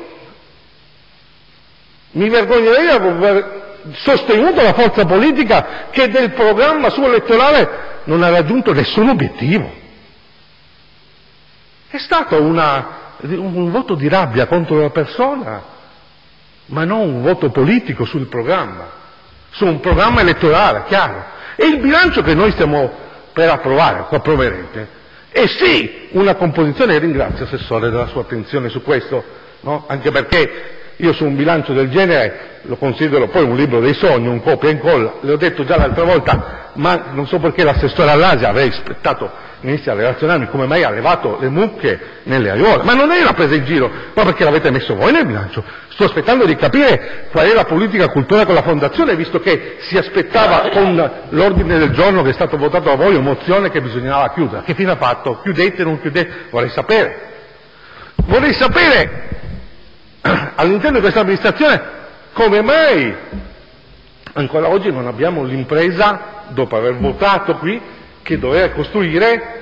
mi vergognerei di aver sostenuto la forza politica che del programma suo elettorale non ha raggiunto nessun obiettivo. È stato un voto di rabbia contro la persona, ma non un voto politico sul programma, su un programma elettorale, chiaro. E il bilancio che noi stiamo per approvare, che approverete, è sì una composizione, e ringrazio Assessore della sua attenzione su questo, no? Anche perché io su un bilancio del genere lo considero poi un libro dei sogni, un copia e incolla, le ho detto già l'altra volta, ma non so perché l'assessore all'Asia avrei aspettato inizia a relazionarmi come mai ha levato le mucche nelle aiuole, ma non è una presa in giro, ma perché l'avete messo voi nel bilancio. Sto aspettando di capire qual è la politica culturale con la fondazione, visto che si aspettava con l'ordine del giorno che è stato votato da voi una mozione che bisognava chiudere. Che fine ha fatto? Chiudete, non chiudete? Vorrei sapere all'interno di questa amministrazione come mai ancora oggi non abbiamo l'impresa, dopo aver votato qui, che doveva costruire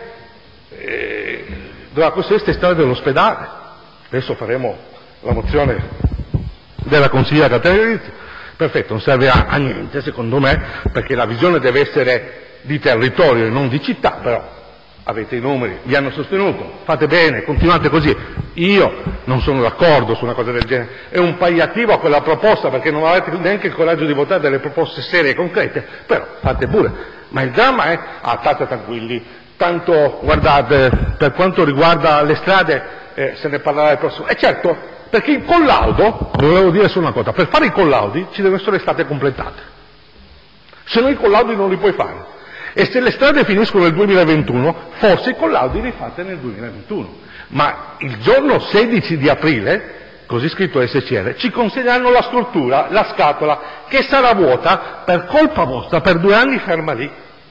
queste strade dell'ospedale. Adesso faremo la mozione della consigliera Caterina. Perfetto, non serve a niente secondo me, perché la visione deve essere di territorio e non di città, però avete i numeri, vi hanno sostenuto, fate bene, continuate così. Io non sono d'accordo su una cosa del genere, è un palliativo a quella proposta, perché non avete neanche il coraggio di votare delle proposte serie e concrete, però fate pure. Ma il dramma è, state tranquilli, tanto guardate, per quanto riguarda le strade se ne parlerà il prossimo. E certo, perché il collaudo, volevo dire solo una cosa, per fare i collaudi ci devono essere state completate, se no i collaudi non li puoi fare. E se le strade finiscono nel 2021, forse i collaudi li fate nel 2021. Ma il giorno 16 di aprile, così scritto SCR, ci consegneranno la struttura, la scatola, che sarà vuota per colpa vostra, per 2 anni ferma lì.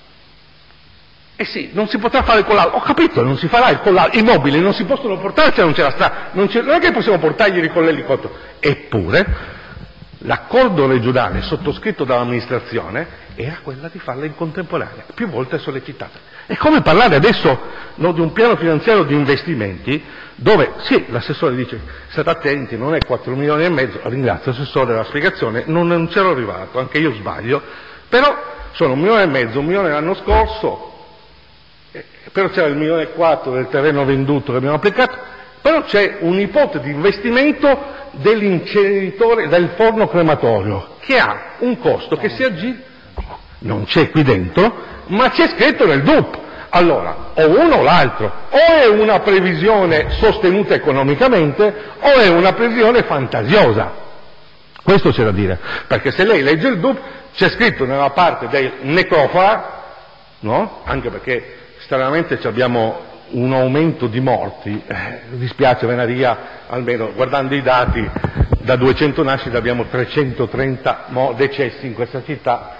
Eh sì, non si potrà fare il collaudo. Ho capito, non si farà il collaudo. I mobili non si possono portare se non c'è la strada. Non è che possiamo portarglieli con l'elicottero. Eppure, l'accordo regionale sottoscritto dall'amministrazione era quella di farla in contemporanea, più volte sollecitata. È come parlare adesso di un piano finanziario di investimenti dove, sì, l'assessore dice state attenti, non è 4,5 milioni, ringrazio l'assessore della spiegazione, non c'ero arrivato, anche io sbaglio, però sono 1,5 milioni, 1 milione l'anno scorso, però c'era il 1,4 milioni del terreno venduto che abbiamo applicato, però c'è un'ipotesi di investimento dell'inceneritore, del forno crematorio, che ha un costo che si aggira, non c'è qui dentro, ma c'è scritto nel DUP. Allora, o uno o l'altro, o è una previsione sostenuta economicamente, o è una previsione fantasiosa. Questo c'è da dire, perché se lei legge il DUP c'è scritto nella parte del necrofag, no? Anche perché stranamente abbiamo un aumento di morti, mi dispiace Venaria, almeno guardando i dati, da 200 nascite abbiamo 330 decessi in questa città,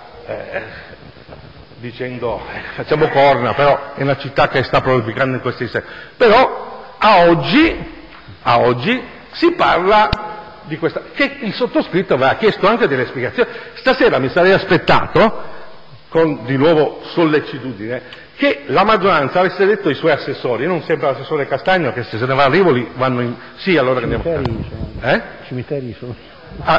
dicendo facciamo corna, però è una città che sta prolificando in questi sensi. Però a oggi si parla di questa, che il sottoscritto aveva chiesto anche delle spiegazioni. Stasera mi sarei aspettato, con di nuovo sollecitudine, che la maggioranza avesse detto ai suoi assessori, non sempre l'assessore Castagno, che se ne va a Rivoli vanno in... Sì, allora che andiamo a... Cimiteri sono...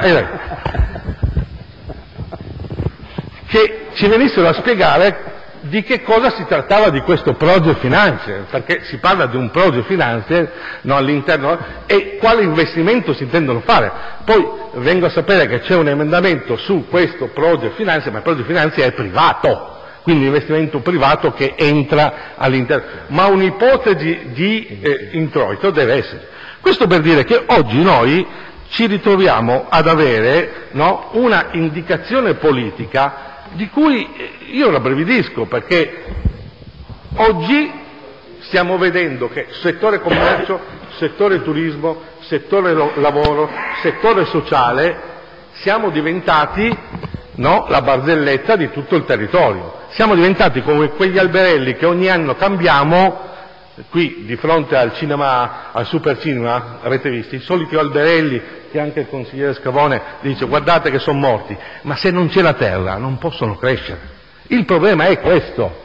che ci venissero a spiegare di che cosa si trattava di questo project financier, perché si parla di un project financier, no, all'interno, e quale investimento si intendono fare. Poi vengo a sapere che c'è un emendamento su questo project financier, ma il project financier è privato, quindi investimento privato che entra all'interno, ma un'ipotesi di introito deve essere. Questo per dire che oggi noi ci ritroviamo ad avere, no, una indicazione politica di cui io rabbrividisco, perché oggi stiamo vedendo che settore commercio, settore turismo, settore lavoro, settore sociale, siamo diventati, no, la barzelletta di tutto il territorio. Siamo diventati come quegli alberelli che ogni anno cambiamo. Qui di fronte al cinema, al super cinema, avete visto i soliti alberelli che anche il consigliere Scavone dice guardate che sono morti, ma se non c'è la terra non possono crescere. Il problema è questo,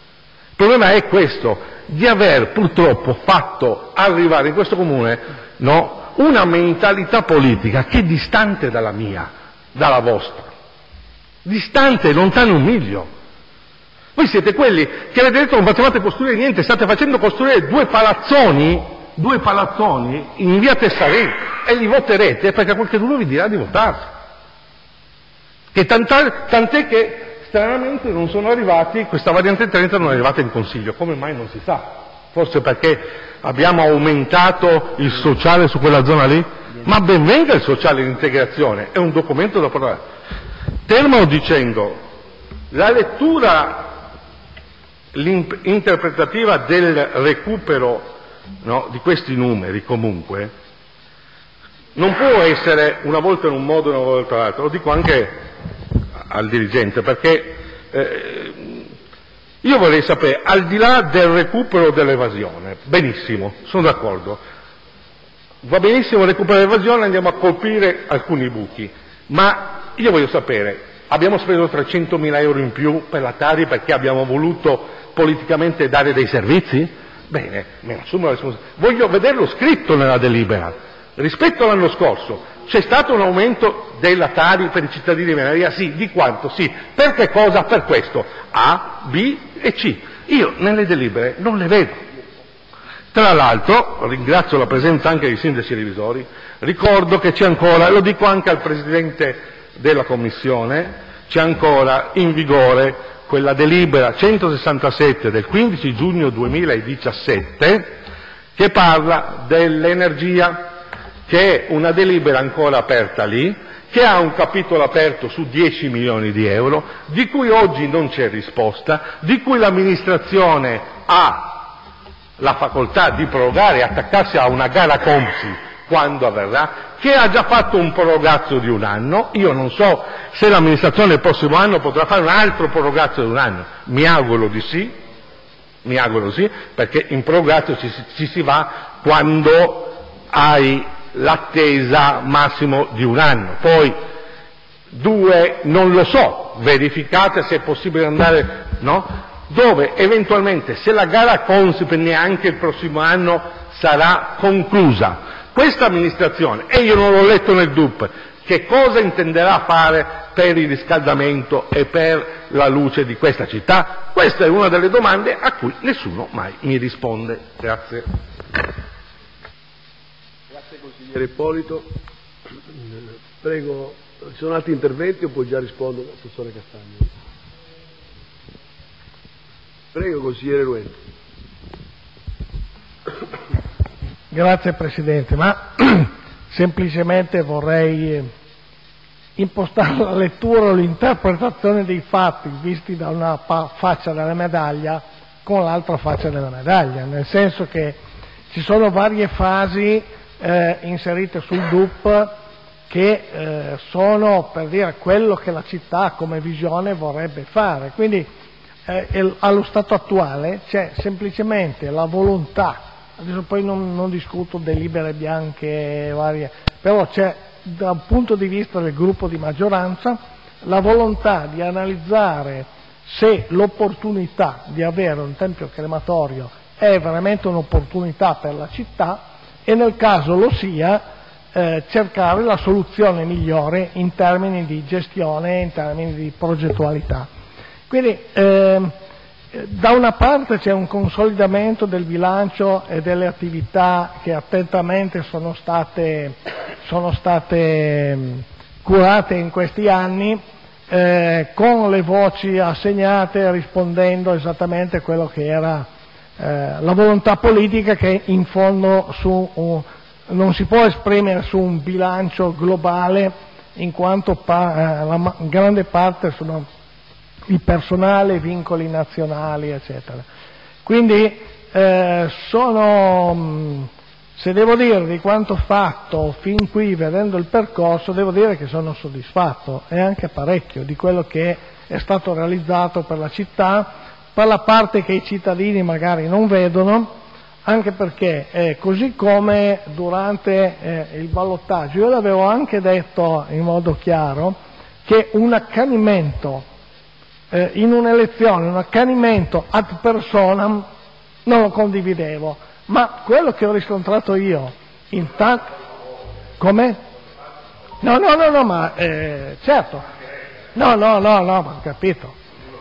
di aver purtroppo fatto arrivare in questo comune, no, una mentalità politica che è distante dalla mia, dalla vostra, distante, lontano un miglio. Voi siete quelli che avete detto non facevate costruire niente, state facendo costruire due palazzoni in via Tessareno e li voterete perché qualcuno vi dirà di votarsi. Che tant'è che stranamente non sono arrivati, questa variante 30 non è arrivata in Consiglio, come mai non si sa? Forse perché abbiamo aumentato il sociale su quella zona lì? Ma ben venga il sociale in integrazione, è un documento da approvare. Termino dicendo, la lettura interpretativa del recupero, no, di questi numeri comunque non può essere una volta in un modo e una volta l'altro, lo dico anche al dirigente, perché io vorrei sapere, al di là del recupero dell'evasione, benissimo, sono d'accordo, va benissimo il recupero dell'evasione, andiamo a colpire alcuni buchi, ma io voglio sapere, abbiamo speso 300.000 euro in più per la Tari perché abbiamo voluto politicamente dare dei servizi? Bene, me ne assumo la responsabilità. Voglio vederlo scritto nella delibera. Rispetto all'anno scorso c'è stato un aumento della Tari per i cittadini di Venaria? Sì. Di quanto? Sì. Per che cosa? Per questo. A, B e C. Io nelle delibere non le vedo. Tra l'altro, ringrazio la presenza anche dei sindaci revisori, ricordo che c'è ancora, lo dico anche al Presidente della Commissione, c'è ancora in vigore quella delibera 167 del 15 giugno 2017 che parla dell'energia, che è una delibera ancora aperta lì, che ha un capitolo aperto su 10 milioni di euro, di cui oggi non c'è risposta, di cui l'amministrazione ha la facoltà di prorogare e attaccarsi a una gara Consi quando avverrà, che ha già fatto un prorogazzo di un anno. Io non so se l'amministrazione il prossimo anno potrà fare un altro prorogazzo di un anno, mi auguro di sì, perché in prorogazzo ci si va quando hai l'attesa massimo di un anno. Poi 2 non lo so, verificate se è possibile andare, no? Dove eventualmente, se la gara Consip neanche il prossimo anno sarà conclusa, questa amministrazione, e io non l'ho letto nel DUP, che cosa intenderà fare per il riscaldamento e per la luce di questa città? Questa è una delle domande a cui nessuno mai mi risponde. Grazie. Grazie consigliere Ippolito. Prego, ci sono altri interventi o può già rispondere l'assessore Castagno? Prego consigliere Ruente. Grazie Presidente, ma semplicemente vorrei impostare la lettura o l'interpretazione dei fatti visti da una faccia della medaglia con l'altra faccia della medaglia, nel senso che ci sono varie fasi inserite sul DUP che sono, per dire, quello che la città come visione vorrebbe fare. Quindi allo stato attuale c'è semplicemente la volontà, adesso poi non discuto delibere bianche varie, però c'è dal punto di vista del gruppo di maggioranza la volontà di analizzare se l'opportunità di avere un tempio crematorio è veramente un'opportunità per la città e nel caso lo sia cercare la soluzione migliore in termini di gestione, in termini di progettualità. Quindi da una parte c'è un consolidamento del bilancio e delle attività che attentamente sono state curate in questi anni, con le voci assegnate, rispondendo esattamente a quello che era la volontà politica, che in fondo non si può esprimere su un bilancio globale, in quanto la grande parte sono il personale, vincoli nazionali, eccetera. Quindi se devo dire di quanto fatto fin qui, vedendo il percorso, devo dire che sono soddisfatto, e anche parecchio, di quello che è stato realizzato per la città, per la parte che i cittadini magari non vedono, anche perché così come durante il ballottaggio, io l'avevo anche detto in modo chiaro, che un accanimento in un'elezione, un accanimento ad personam, non lo condividevo, ma quello che ho riscontrato io intanto... Come? No, ma certo, no, ho capito.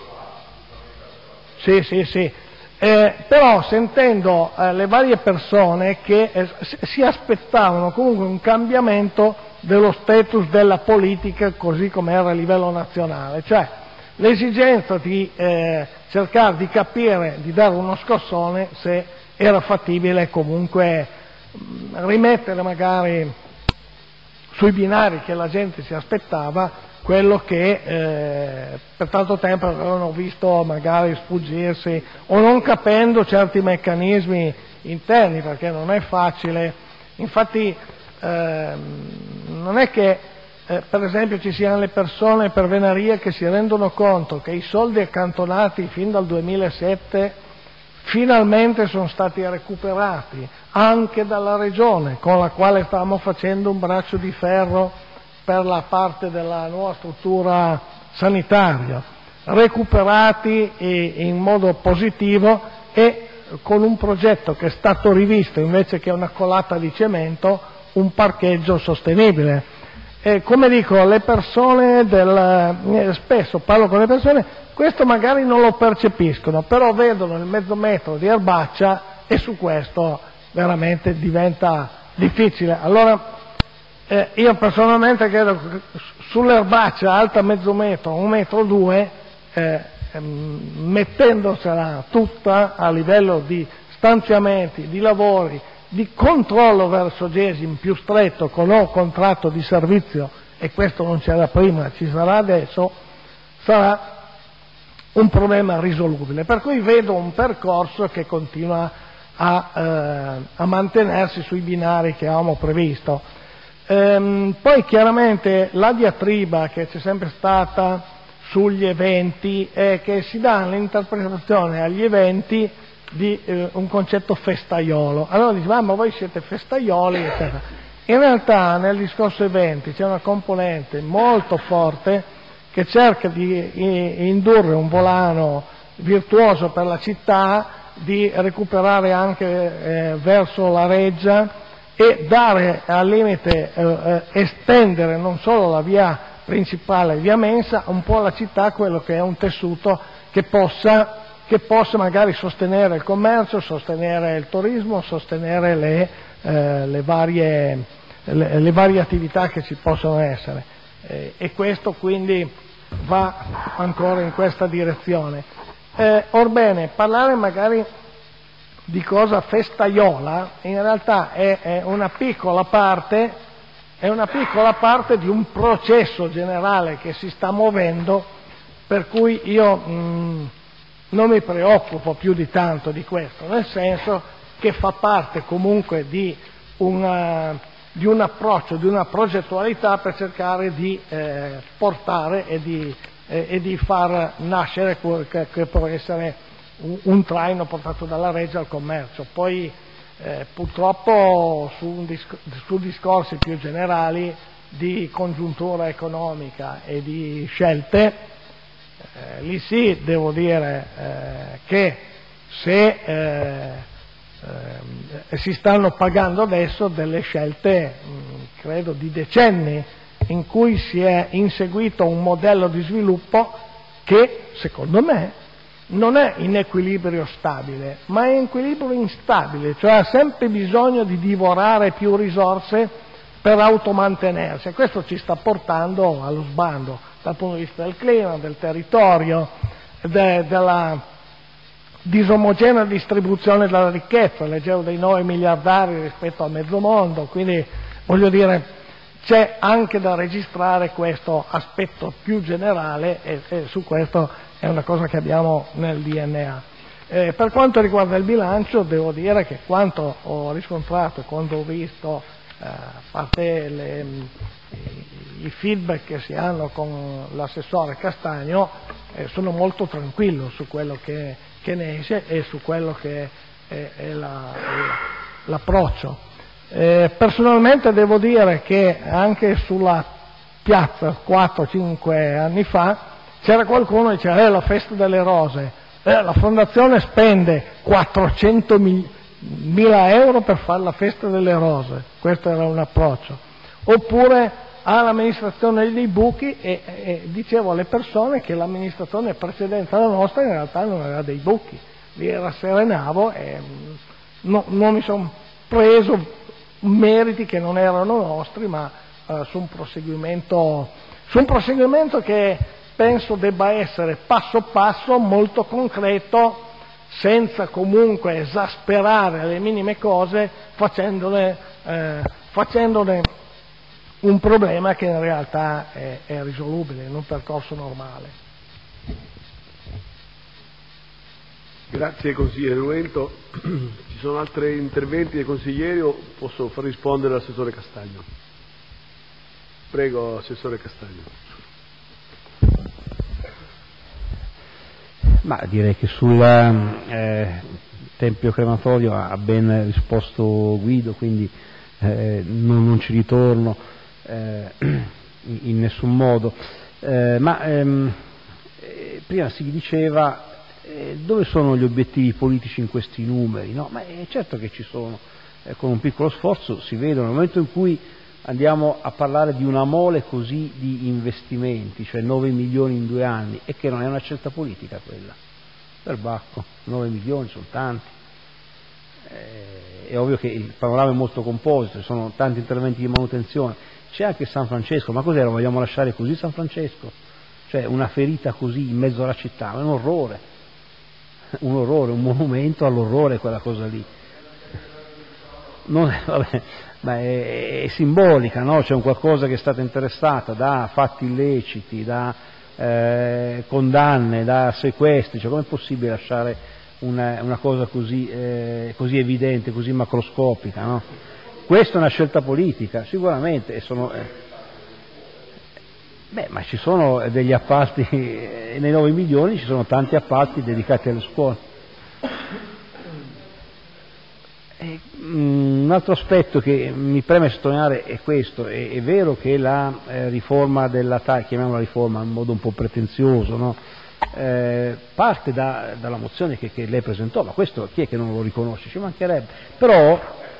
Sì. Però sentendo le varie persone che si aspettavano comunque un cambiamento dello status della politica così come era a livello nazionale, cioè l'esigenza di cercare di capire, di dare uno scossone se era fattibile comunque rimettere magari sui binari che la gente si aspettava quello che per tanto tempo avevano visto magari sfuggirsi, o non capendo certi meccanismi interni, perché non è facile. Infatti non è che per esempio ci siano le persone per Venaria che si rendono conto che i soldi accantonati fin dal 2007 finalmente sono stati recuperati anche dalla Regione, con la quale stavamo facendo un braccio di ferro per la parte della nuova struttura sanitaria, recuperati in modo positivo e con un progetto che è stato rivisto, invece che una colata di cemento, un parcheggio sostenibile. Come dico, le persone spesso parlo con le persone, questo magari non lo percepiscono, però vedono il mezzo metro di erbaccia e su questo veramente diventa difficile. Allora io personalmente credo che sull'erbaccia alta mezzo metro, 1,2 metri, mettendosela tutta a livello di stanziamenti, di lavori, di controllo verso Gesim più stretto, con un contratto di servizio, e questo non c'era prima, ci sarà adesso, sarà un problema risolubile. Per cui vedo un percorso che continua a mantenersi sui binari che avevamo previsto. Poi chiaramente la diatriba che c'è sempre stata sugli eventi è che si dà l'interpretazione agli eventi di un concetto festaiolo. Allora dice, ma voi siete festaioli, eccetera. In realtà nel discorso eventi c'è una componente molto forte che cerca di indurre un volano virtuoso per la città, di recuperare anche verso la Reggia e dare al limite, estendere non solo la via principale, via Mensa, un po' la città, quello che è un tessuto che possa magari sostenere il commercio, sostenere il turismo, sostenere le varie attività che ci possono essere, e questo quindi va ancora in questa direzione. Orbene, parlare magari di cosa festaiola in realtà è una piccola parte di un processo generale che si sta muovendo, per cui io non mi preoccupo più di tanto di questo, nel senso che fa parte comunque di un approccio, di una progettualità per cercare di portare e di far nascere che può essere un traino portato dalla Reggia al commercio. Poi purtroppo su discorsi più generali di congiuntura economica e di scelte, lì sì devo dire che se si stanno pagando adesso delle scelte, credo di decenni, in cui si è inseguito un modello di sviluppo che secondo me non è in equilibrio stabile, ma è in equilibrio instabile, cioè ha sempre bisogno di divorare più risorse per automantenersi, e questo ci sta portando allo sbando dal punto di vista del clima, del territorio, della disomogenea distribuzione della ricchezza. Leggevo dei 9 miliardari rispetto al mezzo mondo, quindi voglio dire c'è anche da registrare questo aspetto più generale, e su questo è una cosa che abbiamo nel DNA. Per quanto riguarda il bilancio, devo dire che quanto ho riscontrato e quando ho visto a parte i feedback che si hanno con l'assessore Castagno, sono molto tranquillo su quello che ne esce e su quello che è l'approccio. Personalmente devo dire che anche sulla piazza 4-5 anni fa c'era qualcuno che diceva la festa delle rose, la fondazione spende 400.000 euro per fare la festa delle rose, questo era un approccio. Oppure l'amministrazione dei buchi, e dicevo alle persone che l'amministrazione precedente alla nostra in realtà non aveva dei buchi, li rasserenavo e non mi sono preso meriti che non erano nostri, ma su un proseguimento che penso debba essere passo passo, molto concreto, senza comunque esasperare le minime cose, facendone un problema che in realtà è risolubile in un percorso normale. Grazie consigliere Ruento. Ci sono altri interventi dei consiglieri o posso far rispondere l'assessore Castagno? Prego, assessore Castagno. Ma direi che sul tempio crematorio ha ben risposto Guido, quindi non ci ritorno in nessun modo. Prima si diceva dove sono gli obiettivi politici in questi numeri? No, ma è certo che ci sono, con un piccolo sforzo si vedono. Nel momento in cui andiamo a parlare di una mole così di investimenti, cioè 9 milioni in 2 anni, e che non è una scelta politica quella, perbacco, 9 milioni sono tanti, è ovvio che il panorama è molto composito, ci sono tanti interventi di manutenzione, c'è anche San Francesco, ma cos'era, vogliamo lasciare così San Francesco? Cioè una ferita così in mezzo alla città, è un orrore, un monumento all'orrore quella cosa lì. Vabbè, ma è simbolica, no? C'è un qualcosa che è stata interessata da fatti illeciti, da condanne, da sequestri, cioè com'è possibile lasciare una cosa così evidente, così macroscopica, no? Questa è una scelta politica, sicuramente, ma ci sono degli appalti, nei 9 milioni ci sono tanti appalti dedicati alle scuole. Un altro aspetto che mi preme sottolineare è questo: è vero che la riforma della TAI, chiamiamola riforma in modo un po' pretenzioso, no? Parte dalla mozione che lei presentò, ma questo chi è che non lo riconosce? Ci mancherebbe, però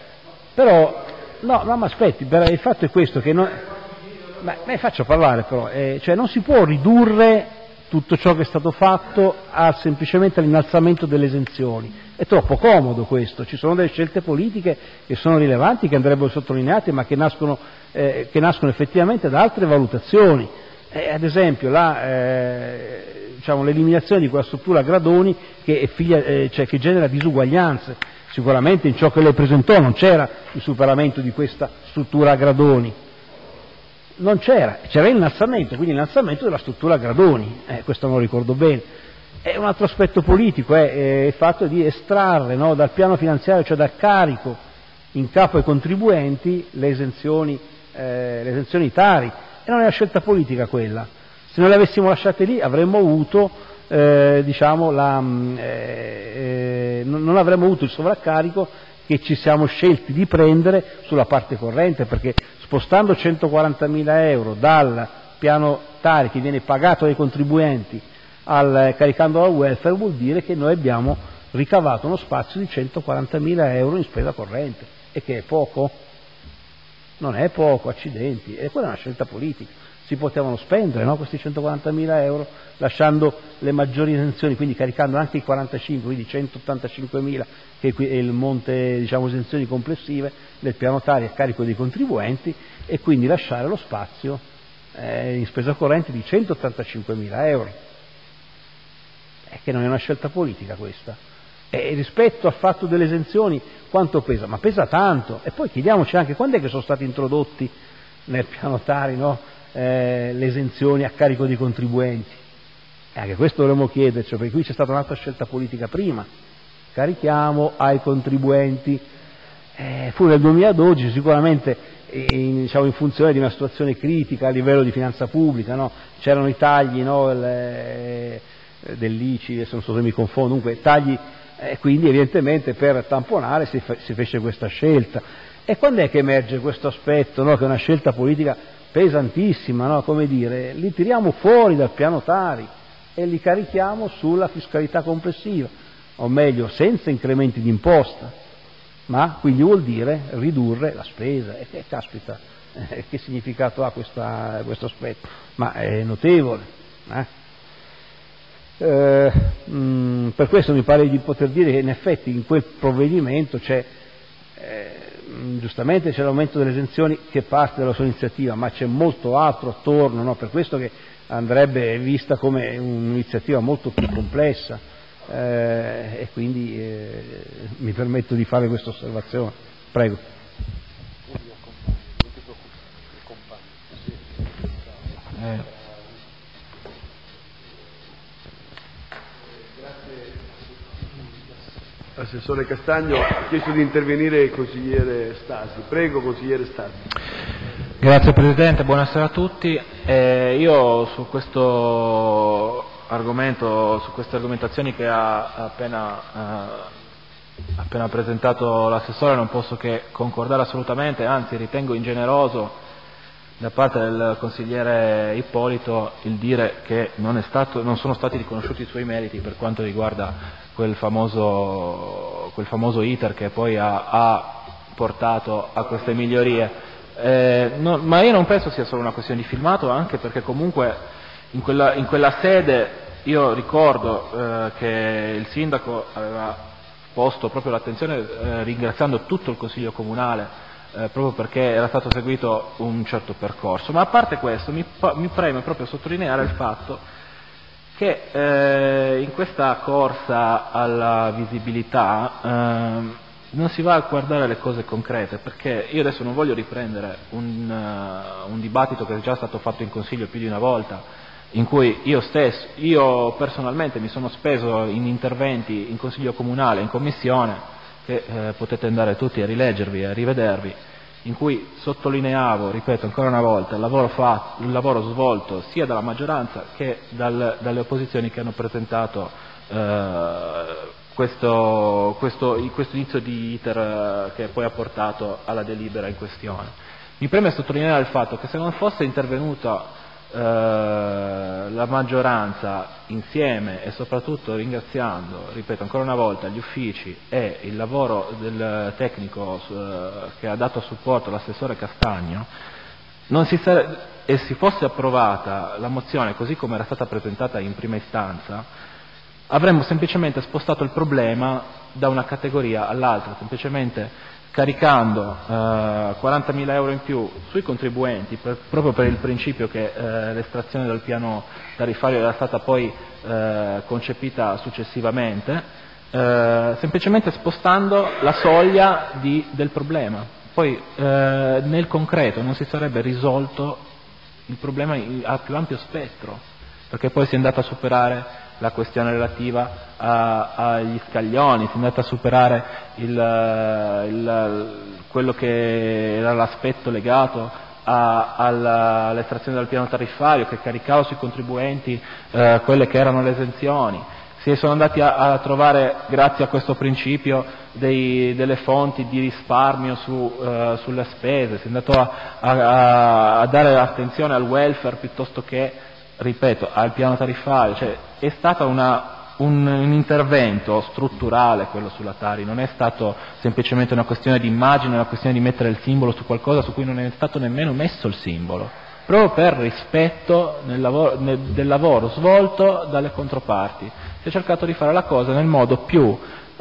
no, ma aspetti, il fatto è questo, che faccio parlare però, cioè non si può ridurre tutto ciò che è stato fatto semplicemente all'innalzamento delle esenzioni. È troppo comodo questo, ci sono delle scelte politiche che sono rilevanti, che andrebbero sottolineate, ma che nascono effettivamente da altre valutazioni. Ad esempio l'eliminazione di quella struttura a gradoni che è che genera disuguaglianze. Sicuramente in ciò che lei presentò non c'era il superamento di questa struttura a gradoni. Non c'era l'innalzamento, quindi l'innalzamento della struttura a gradoni, questo non lo ricordo bene. E un altro aspetto politico è il fatto di estrarre, no, dal piano finanziario, cioè dal carico in capo ai contribuenti, le esenzioni tari, e non è una scelta politica quella. Se noi le avessimo lasciate lì avremmo avuto non avremmo avuto il sovraccarico che ci siamo scelti di prendere sulla parte corrente, perché spostando 140.000 euro dal piano tari che viene pagato dai contribuenti caricandolo al welfare, vuol dire che noi abbiamo ricavato uno spazio di 140.000 euro in spesa corrente, e che è poco? Non è poco, accidenti, e quella è una scelta politica. si potevano spendere, no? Questi 140.000 euro, lasciando le maggiori esenzioni, quindi caricando anche i 45, quindi 185.000 che è il monte, diciamo, esenzioni complessive del piano Tari a carico dei contribuenti, e quindi lasciare lo spazio in spesa corrente di 185.000 euro. Che non è una scelta politica questa. E rispetto al fatto delle esenzioni, quanto pesa? Ma pesa tanto. E poi chiediamoci anche quando è che sono stati introdotti nel piano Tari, no? Le esenzioni a carico dei contribuenti. Anche questo dovremmo chiederci, perché qui c'è stata un'altra scelta politica prima. Carichiamo ai contribuenti. Fu nel 2012 sicuramente in funzione di una situazione critica a livello di finanza pubblica, no? C'erano i tagli, no? Dell'ICI, adesso non so se mi confondo, dunque tagli, quindi evidentemente per tamponare si fece questa scelta. E quando è che emerge questo aspetto, no? Che è una scelta politica pesantissima, no? Come dire, li tiriamo fuori dal piano Tari e li carichiamo sulla fiscalità complessiva, o meglio senza incrementi di imposta, ma quindi vuol dire ridurre la spesa. E che caspita, che significato ha questo aspetto? Ma è notevole. Per questo mi pare di poter dire che in effetti in quel provvedimento giustamente c'è l'aumento delle esenzioni che parte dalla sua iniziativa, ma c'è molto altro attorno, no? Per questo che andrebbe vista come un'iniziativa molto più complessa, e quindi mi permetto di fare questa osservazione. Prego. Assessore Castagno, ha chiesto di intervenire il consigliere Stasi. Prego, consigliere Stasi. Grazie Presidente, buonasera a tutti. Io su questo argomento, su queste argomentazioni che ha appena presentato l'assessore, non posso che concordare assolutamente, anzi ritengo ingeneroso da parte del consigliere Ippolito il dire che non sono stati riconosciuti i suoi meriti per quanto riguarda quel famoso iter che poi ha portato a queste migliorie. Ma io non penso sia solo una questione di filmato, anche perché comunque in quella sede io ricordo che il sindaco aveva posto proprio l'attenzione ringraziando tutto il consiglio comunale proprio perché era stato seguito un certo percorso. Ma a parte questo mi preme proprio sottolineare il fatto che in questa corsa alla visibilità non si va a guardare le cose concrete, perché io adesso non voglio riprendere un dibattito che è già stato fatto in Consiglio più di una volta, in cui io personalmente mi sono speso in interventi in Consiglio Comunale, in Commissione, che potete andare tutti a rileggervi e a rivedervi, in cui sottolineavo, ripeto ancora una volta, il lavoro svolto sia dalla maggioranza che dalle opposizioni che hanno presentato questo inizio di iter che poi ha portato alla delibera in questione. Mi preme sottolineare il fatto che se non fosse intervenuta la maggioranza insieme e soprattutto ringraziando, ripeto ancora una volta, gli uffici e il lavoro del tecnico che ha dato supporto all'assessore Castagno, e si fosse approvata la mozione così come era stata presentata in prima istanza, avremmo semplicemente spostato il problema da una categoria all'altra, semplicemente caricando 40.000 euro in più sui contribuenti, proprio per il principio che l'estrazione dal piano tariffario era stata poi concepita successivamente, semplicemente spostando la soglia del problema. Poi nel concreto non si sarebbe risolto il problema a più ampio spettro, perché poi si è andata a superare la questione relativa agli scaglioni, si è andata a superare quello che era l'aspetto legato all'estrazione dal piano tariffario che caricava sui contribuenti quelle che erano le esenzioni. Si sono andati a trovare, grazie a questo principio, delle fonti di risparmio sulle spese, si è andato a dare attenzione al welfare piuttosto che, ripeto, al piano tariffario. Cioè, è stato un intervento strutturale quello sulla Tari, non è stato semplicemente una questione di immagine, una questione di mettere il simbolo su qualcosa su cui non è stato nemmeno messo il simbolo. proprio per rispetto del lavoro svolto dalle controparti. Si è cercato di fare la cosa nel modo più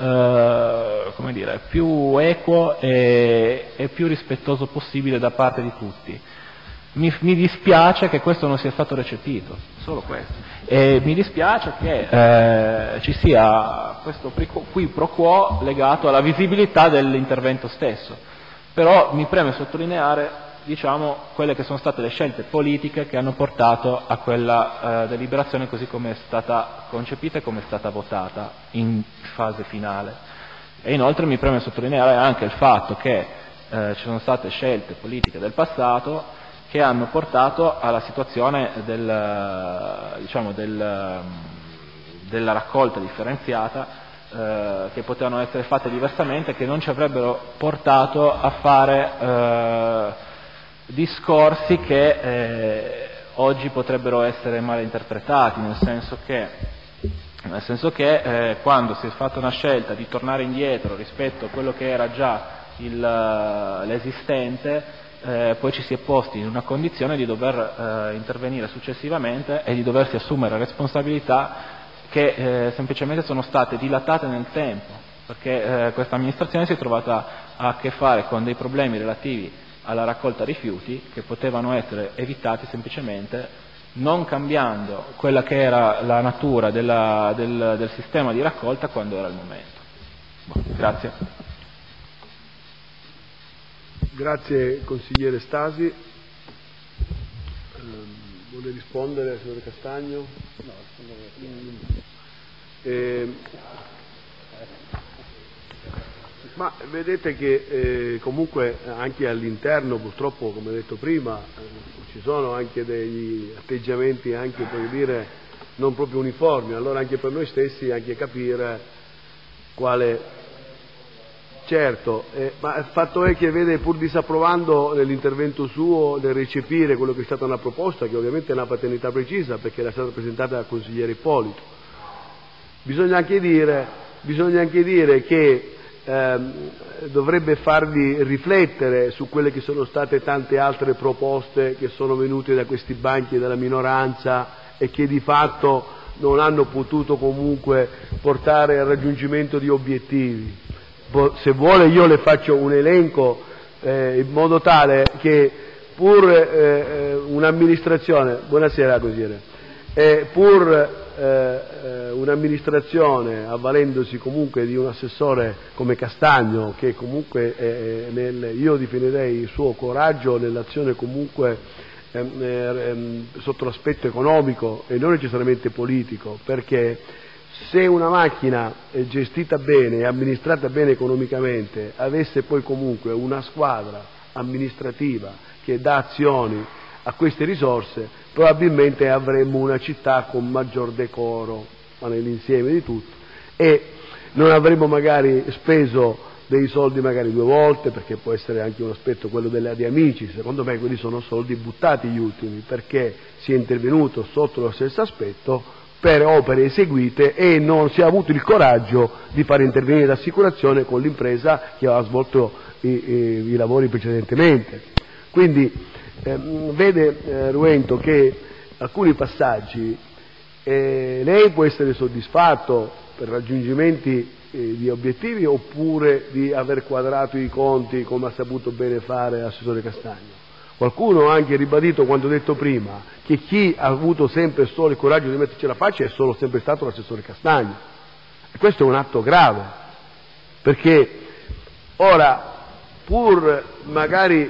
più equo e più rispettoso possibile da parte di tutti. Mi dispiace che questo non sia stato recepito, solo questo. E mi dispiace che ci sia questo qui pro quo legato alla visibilità dell'intervento stesso. Però mi preme sottolineare, quelle che sono state le scelte politiche che hanno portato a quella deliberazione così come è stata concepita e come è stata votata in fase finale. E inoltre mi preme sottolineare anche il fatto che ci sono state scelte politiche del passato che hanno portato alla situazione della raccolta differenziata, che potevano essere fatte diversamente, che non ci avrebbero portato a fare discorsi che oggi potrebbero essere mal interpretati, nel senso che quando si è fatta una scelta di tornare indietro rispetto a quello che era già l'esistente, poi ci si è posti in una condizione di dover intervenire successivamente e di doversi assumere responsabilità che semplicemente sono state dilatate nel tempo, perché questa amministrazione si è trovata a che fare con dei problemi relativi alla raccolta rifiuti che potevano essere evitati semplicemente non cambiando quella che era la natura del sistema di raccolta quando era il momento. Grazie. Grazie consigliere Stasi. Vuole rispondere signor Castagno? No, ma vedete che comunque anche all'interno purtroppo, come detto prima, ci sono anche degli atteggiamenti anche per dire non proprio uniformi, allora anche per noi stessi anche capire quale. Certo, ma il fatto è che vede, pur disapprovando nell'intervento suo nel recepire quello che è stata una proposta, che ovviamente è una paternità precisa perché era stata presentata dal consigliere Ippolito, bisogna anche dire che dovrebbe farvi riflettere su quelle che sono state tante altre proposte che sono venute da questi banchi della minoranza e che di fatto non hanno potuto comunque portare al raggiungimento di obiettivi. Se vuole io le faccio un elenco in modo tale che pur un'amministrazione, buonasera consigliere, un'amministrazione avvalendosi comunque di un assessore come Castagno, che comunque io definirei il suo coraggio nell'azione comunque sotto l'aspetto economico e non necessariamente politico, perché se una macchina gestita bene e amministrata bene economicamente avesse poi comunque una squadra amministrativa che dà azioni a queste risorse, probabilmente avremmo una città con maggior decoro, ma nell'insieme di tutto, e non avremmo magari speso dei soldi magari due volte, perché può essere anche un aspetto quello di amici. Secondo me quelli sono soldi buttati gli ultimi, perché si è intervenuto sotto lo stesso aspetto per opere eseguite e non si è avuto il coraggio di fare intervenire l'assicurazione con l'impresa che aveva svolto i lavori precedentemente. Quindi vede Ruento che alcuni passaggi lei può essere soddisfatto per raggiungimenti di obiettivi oppure di aver quadrato i conti come ha saputo bene fare l'assessore Castagno. Qualcuno ha anche ribadito quanto detto prima, che chi ha avuto sempre solo il coraggio di metterci la faccia è solo sempre stato l'assessore Castagno. E questo è un atto grave, perché ora, pur magari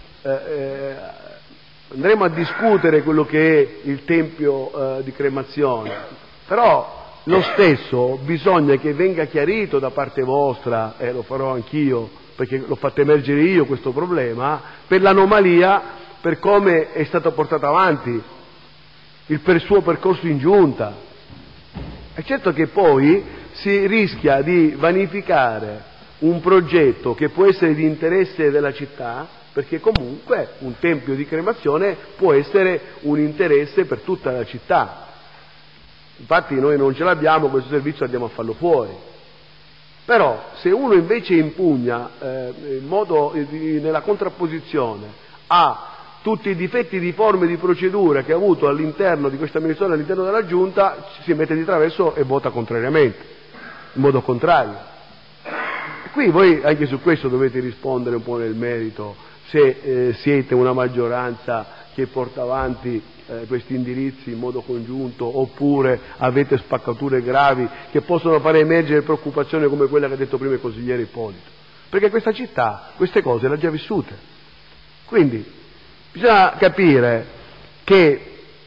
andremo a discutere quello che è il tempio di cremazione, però lo stesso bisogna che venga chiarito da parte vostra, e lo farò anch'io, perché l'ho fatto emergere io questo problema, per l'anomalia, per come è stato portato avanti il suo percorso in giunta. È certo che poi si rischia di vanificare un progetto che può essere di interesse della città, perché comunque un tempio di cremazione può essere un interesse per tutta la città. Infatti noi non ce l'abbiamo, questo servizio andiamo a farlo fuori. Però se uno invece impugna nella contrapposizione a tutti i difetti di forme di procedura che ha avuto all'interno di questa amministrazione, all'interno della Giunta, si mette di traverso e vota contrariamente, in modo contrario. Qui voi anche su questo dovete rispondere un po' nel merito, se siete una maggioranza che porta avanti questi indirizzi in modo congiunto, oppure avete spaccature gravi che possono fare emergere preoccupazioni come quella che ha detto prima il consigliere Ippolito, perché questa città queste cose le ha già vissute. Quindi bisogna capire che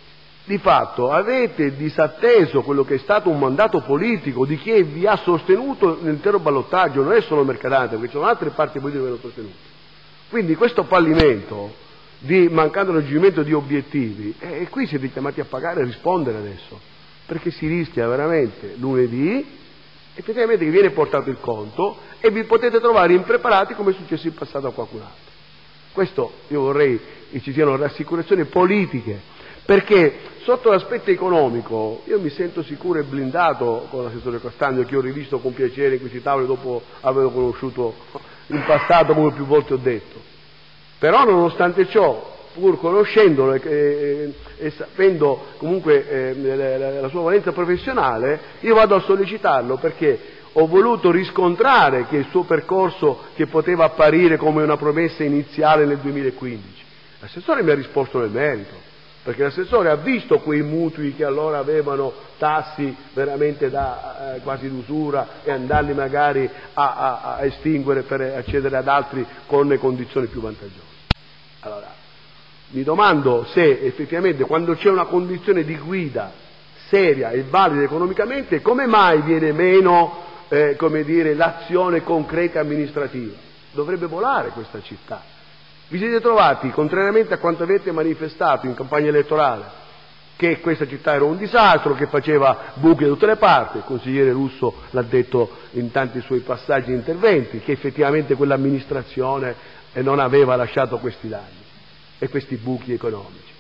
di fatto avete disatteso quello che è stato un mandato politico di chi vi ha sostenuto nell'intero ballottaggio, non è solo Mercadante, perché ci sono altre parti politiche che l'hanno sostenuto. Quindi questo fallimento di mancando raggiungimento di obiettivi, e qui siete chiamati a pagare e rispondere adesso, perché si rischia veramente lunedì effettivamente che viene portato il conto e vi potete trovare impreparati come è successo in passato a qualcun altro. Questo io vorrei che ci siano rassicurazioni politiche, perché sotto l'aspetto economico io mi sento sicuro e blindato con l'assessore Castagno, che ho rivisto con piacere in questi tavoli dopo averlo conosciuto in passato, come più volte ho detto. Però nonostante ciò, pur conoscendolo e sapendo comunque la sua valenza professionale, io vado a sollecitarlo perché ho voluto riscontrare che il suo percorso, che poteva apparire come una promessa iniziale nel 2015, l'assessore mi ha risposto nel merito, perché l'assessore ha visto quei mutui che allora avevano tassi veramente da quasi d'usura e andarli magari a estinguere per accedere ad altri con le condizioni più vantaggiose. Allora, mi domando se effettivamente quando c'è una condizione di guida seria e valida economicamente, come mai viene meno come dire, l'azione concreta e amministrativa? Dovrebbe volare questa città. Vi siete trovati, contrariamente a quanto avete manifestato in campagna elettorale, che questa città era un disastro, che faceva buchi da tutte le parti, il consigliere Russo l'ha detto in tanti suoi passaggi e interventi, che effettivamente quell'amministrazione non aveva lasciato questi danni e questi buchi economici.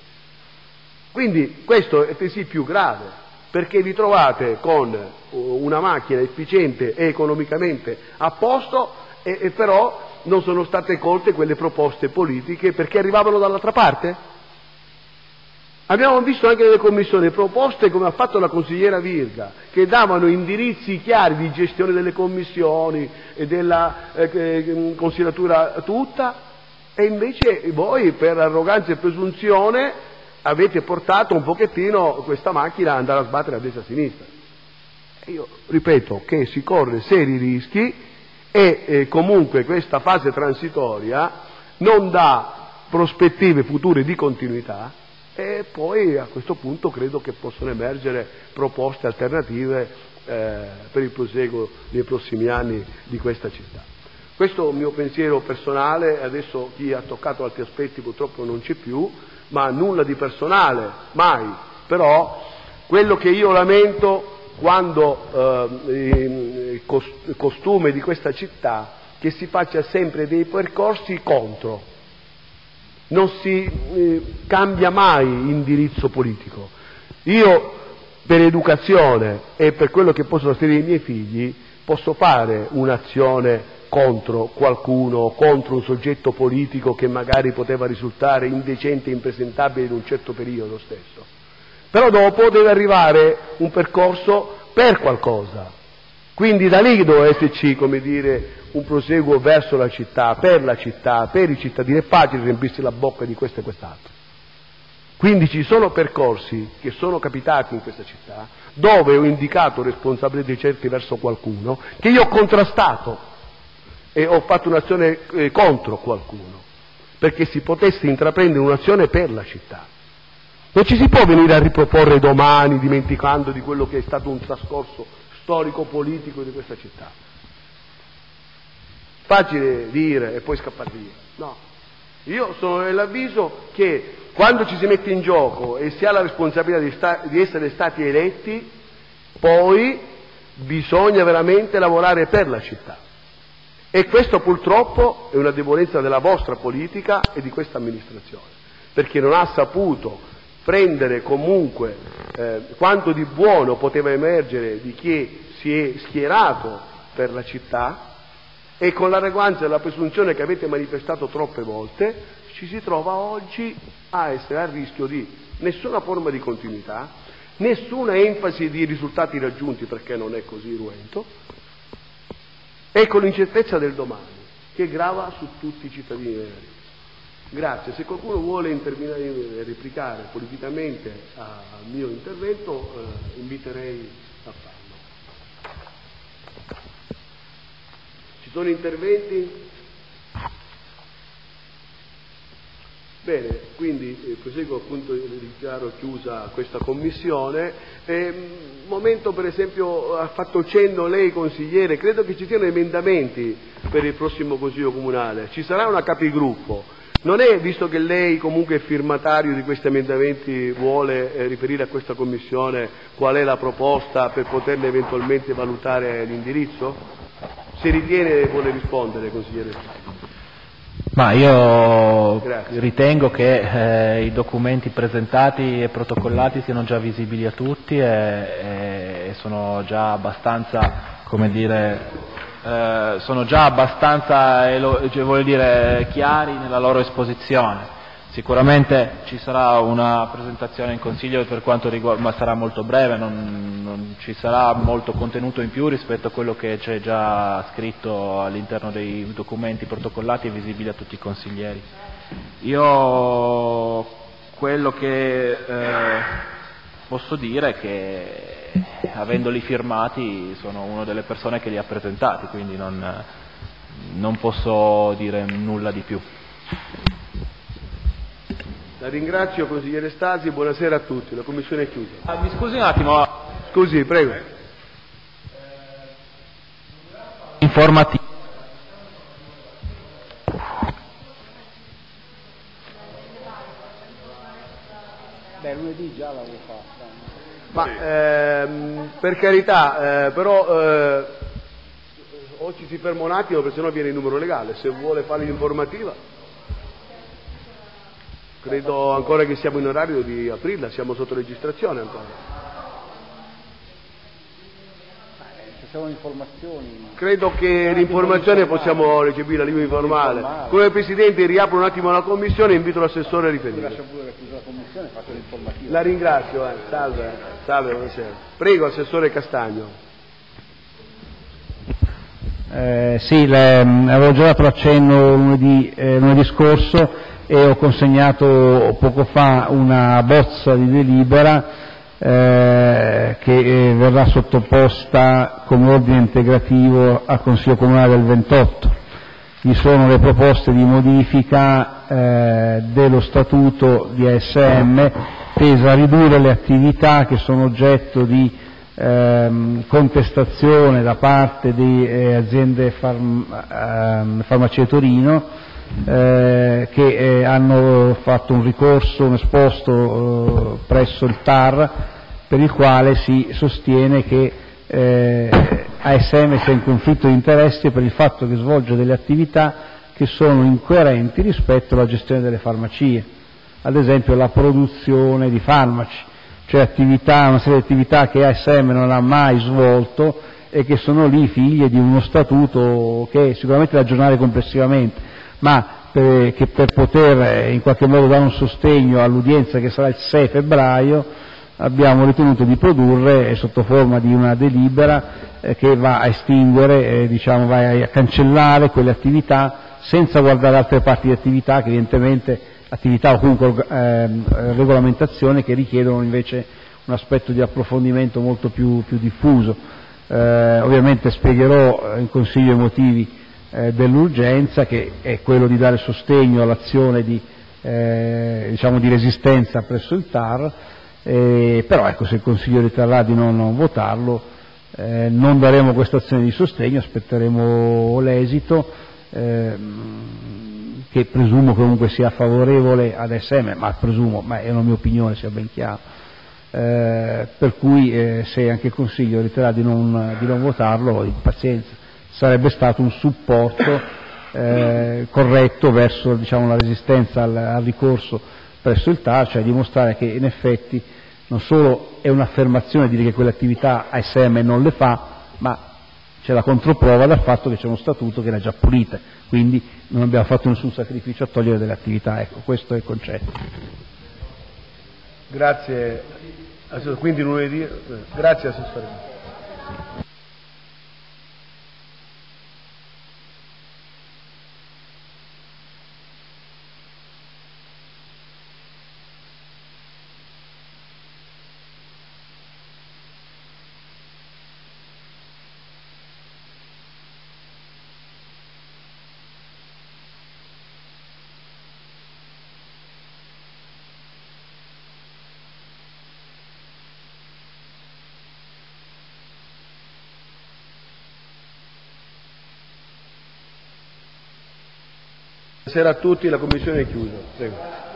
Quindi questo è sì più grave, perché vi trovate con una macchina efficiente e economicamente a posto e però non sono state colte quelle proposte politiche perché arrivavano dall'altra parte. Abbiamo visto anche nelle commissioni proposte come ha fatto la consigliera Virga, che davano indirizzi chiari di gestione delle commissioni e della consigliatura tutta, e invece voi per arroganza e presunzione avete portato un pochettino questa macchina ad andare a sbattere a destra e a sinistra. E io ripeto che si corre seri rischi e comunque questa fase transitoria non dà prospettive future di continuità, e poi a questo punto credo che possano emergere proposte alternative per il proseguo nei prossimi anni di questa città. Questo è un mio pensiero personale, adesso chi ha toccato altri aspetti purtroppo non c'è più, ma nulla di personale, mai. Però quello che io lamento quando il costume di questa città che si faccia sempre dei percorsi contro, non si cambia mai indirizzo politico. Io per educazione e per quello che posso sostenere i miei figli posso fare un'azione contro qualcuno, contro un soggetto politico che magari poteva risultare indecente e impresentabile in un certo periodo stesso. Però dopo deve arrivare un percorso per qualcosa. Quindi da lì deve esserci, come dire, un proseguo verso la città, per i cittadini. È facile riempirsi la bocca di questo e quest'altro. Quindi ci sono percorsi che sono capitati in questa città dove ho indicato responsabilità certi verso qualcuno che io ho contrastato e ho fatto un'azione contro qualcuno perché si potesse intraprendere un'azione per la città. Non ci si può venire a riproporre domani dimenticando di quello che è stato un trascorso storico-politico di questa città. Facile dire e poi scappare via. No, io sono dell'avviso che quando ci si mette in gioco e si ha la responsabilità di essere stati eletti, poi bisogna veramente lavorare per la città. E questo purtroppo è una debolezza della vostra politica e di questa amministrazione, perché non ha saputo prendere comunque quanto di buono poteva emergere di chi si è schierato per la città, e con l'arroganza e la presunzione che avete manifestato troppe volte ci si trova oggi a essere a rischio di nessuna forma di continuità, nessuna enfasi di risultati raggiunti, perché non è così ruento, e con l'incertezza del domani che grava su tutti i cittadini veri. Grazie. Se qualcuno vuole intervenire e replicare politicamente al mio intervento, inviterei a farlo. Ci sono interventi? Bene, quindi proseguo appunto, dichiaro chiusa questa commissione. Momento, per esempio, ha fatto cenno lei, consigliere, credo che ci siano emendamenti per il prossimo Consiglio Comunale, ci sarà una capigruppo. Non è, visto che lei comunque è firmatario di questi emendamenti, vuole riferire a questa Commissione qual è la proposta per poterne eventualmente valutare l'indirizzo? Se ritiene vuole rispondere, consigliere. Ma io Grazie. ritengo che i documenti presentati e protocollati siano già visibili a tutti e sono già abbastanza, come dire, chiari nella loro esposizione. Sicuramente ci sarà una presentazione in Consiglio per quanto riguarda, ma sarà molto breve, non ci sarà molto contenuto in più rispetto a quello che c'è già scritto all'interno dei documenti protocollati e visibili a tutti i consiglieri. Io quello che posso dire è che, avendoli firmati, sono una delle persone che li ha presentati, quindi non posso dire nulla di più. La ringrazio, consigliere Stasi, buonasera a tutti, la commissione è chiusa. Mi scusi un attimo. Scusi, prego. Informativo. Beh, lunedì già l'avevo fatta. Ma per carità, però o ci si ferma un attimo, perché sennò viene il numero legale. Se vuole fare l'informativa. Credo ancora che siamo in orario di aprirla, siamo sotto registrazione ancora. Ci sono informazioni. Credo che l'informazione possiamo recepire a livello informale. Come Presidente riapro un attimo la commissione e invito l'assessore a riferire. Lascio pure la commissione, faccio l'informativa. La ringrazio, salve, buonasera. Prego, Assessore Castagno. Sì, avevo già dato l'accenno lunedì scorso e ho consegnato poco fa una bozza di delibera che verrà sottoposta come ordine integrativo al Consiglio Comunale del 28. Vi sono le proposte di modifica dello Statuto di ASM tesa a ridurre le attività che sono oggetto di contestazione da parte di aziende farmacie Torino che hanno fatto un ricorso, un esposto presso il TAR, per il quale si sostiene che ASM sia in conflitto di interessi per il fatto che svolge delle attività che sono incoerenti rispetto alla gestione delle farmacie, ad esempio la produzione di farmaci, cioè una serie di attività che ASM non ha mai svolto e che sono lì figlie di uno statuto che è sicuramente da aggiornare complessivamente, ma che per poter in qualche modo dare un sostegno all'udienza che sarà il 6 febbraio abbiamo ritenuto di produrre sotto forma di una delibera che va a estinguere, va a cancellare quelle attività senza guardare altre parti di attività che evidentemente attività o comunque regolamentazione che richiedono invece un aspetto di approfondimento molto più diffuso. Ovviamente spiegherò in Consiglio i motivi dell'urgenza, che è quello di dare sostegno all'azione di resistenza presso il TAR, però ecco, se il Consiglio riterrà di non votarlo, non daremo questa azione di sostegno, aspetteremo l'esito, che presumo comunque sia favorevole ad ASM, ma è una mia opinione, sia ben chiaro, per cui se anche il Consiglio riterrà di non votarlo, pazienza. Sarebbe stato un supporto corretto verso la resistenza al ricorso presso il TAR, cioè dimostrare che in effetti non solo è un'affermazione dire che quelle attività ASM non le fa, ma c'è la controprova dal fatto che c'è uno statuto che era già pulita, quindi non abbiamo fatto nessun sacrificio a togliere delle attività, ecco, questo è il concetto. Grazie, quindi lunedì, grazie Assessore. Buonasera a tutti, la commissione è chiusa. Prego.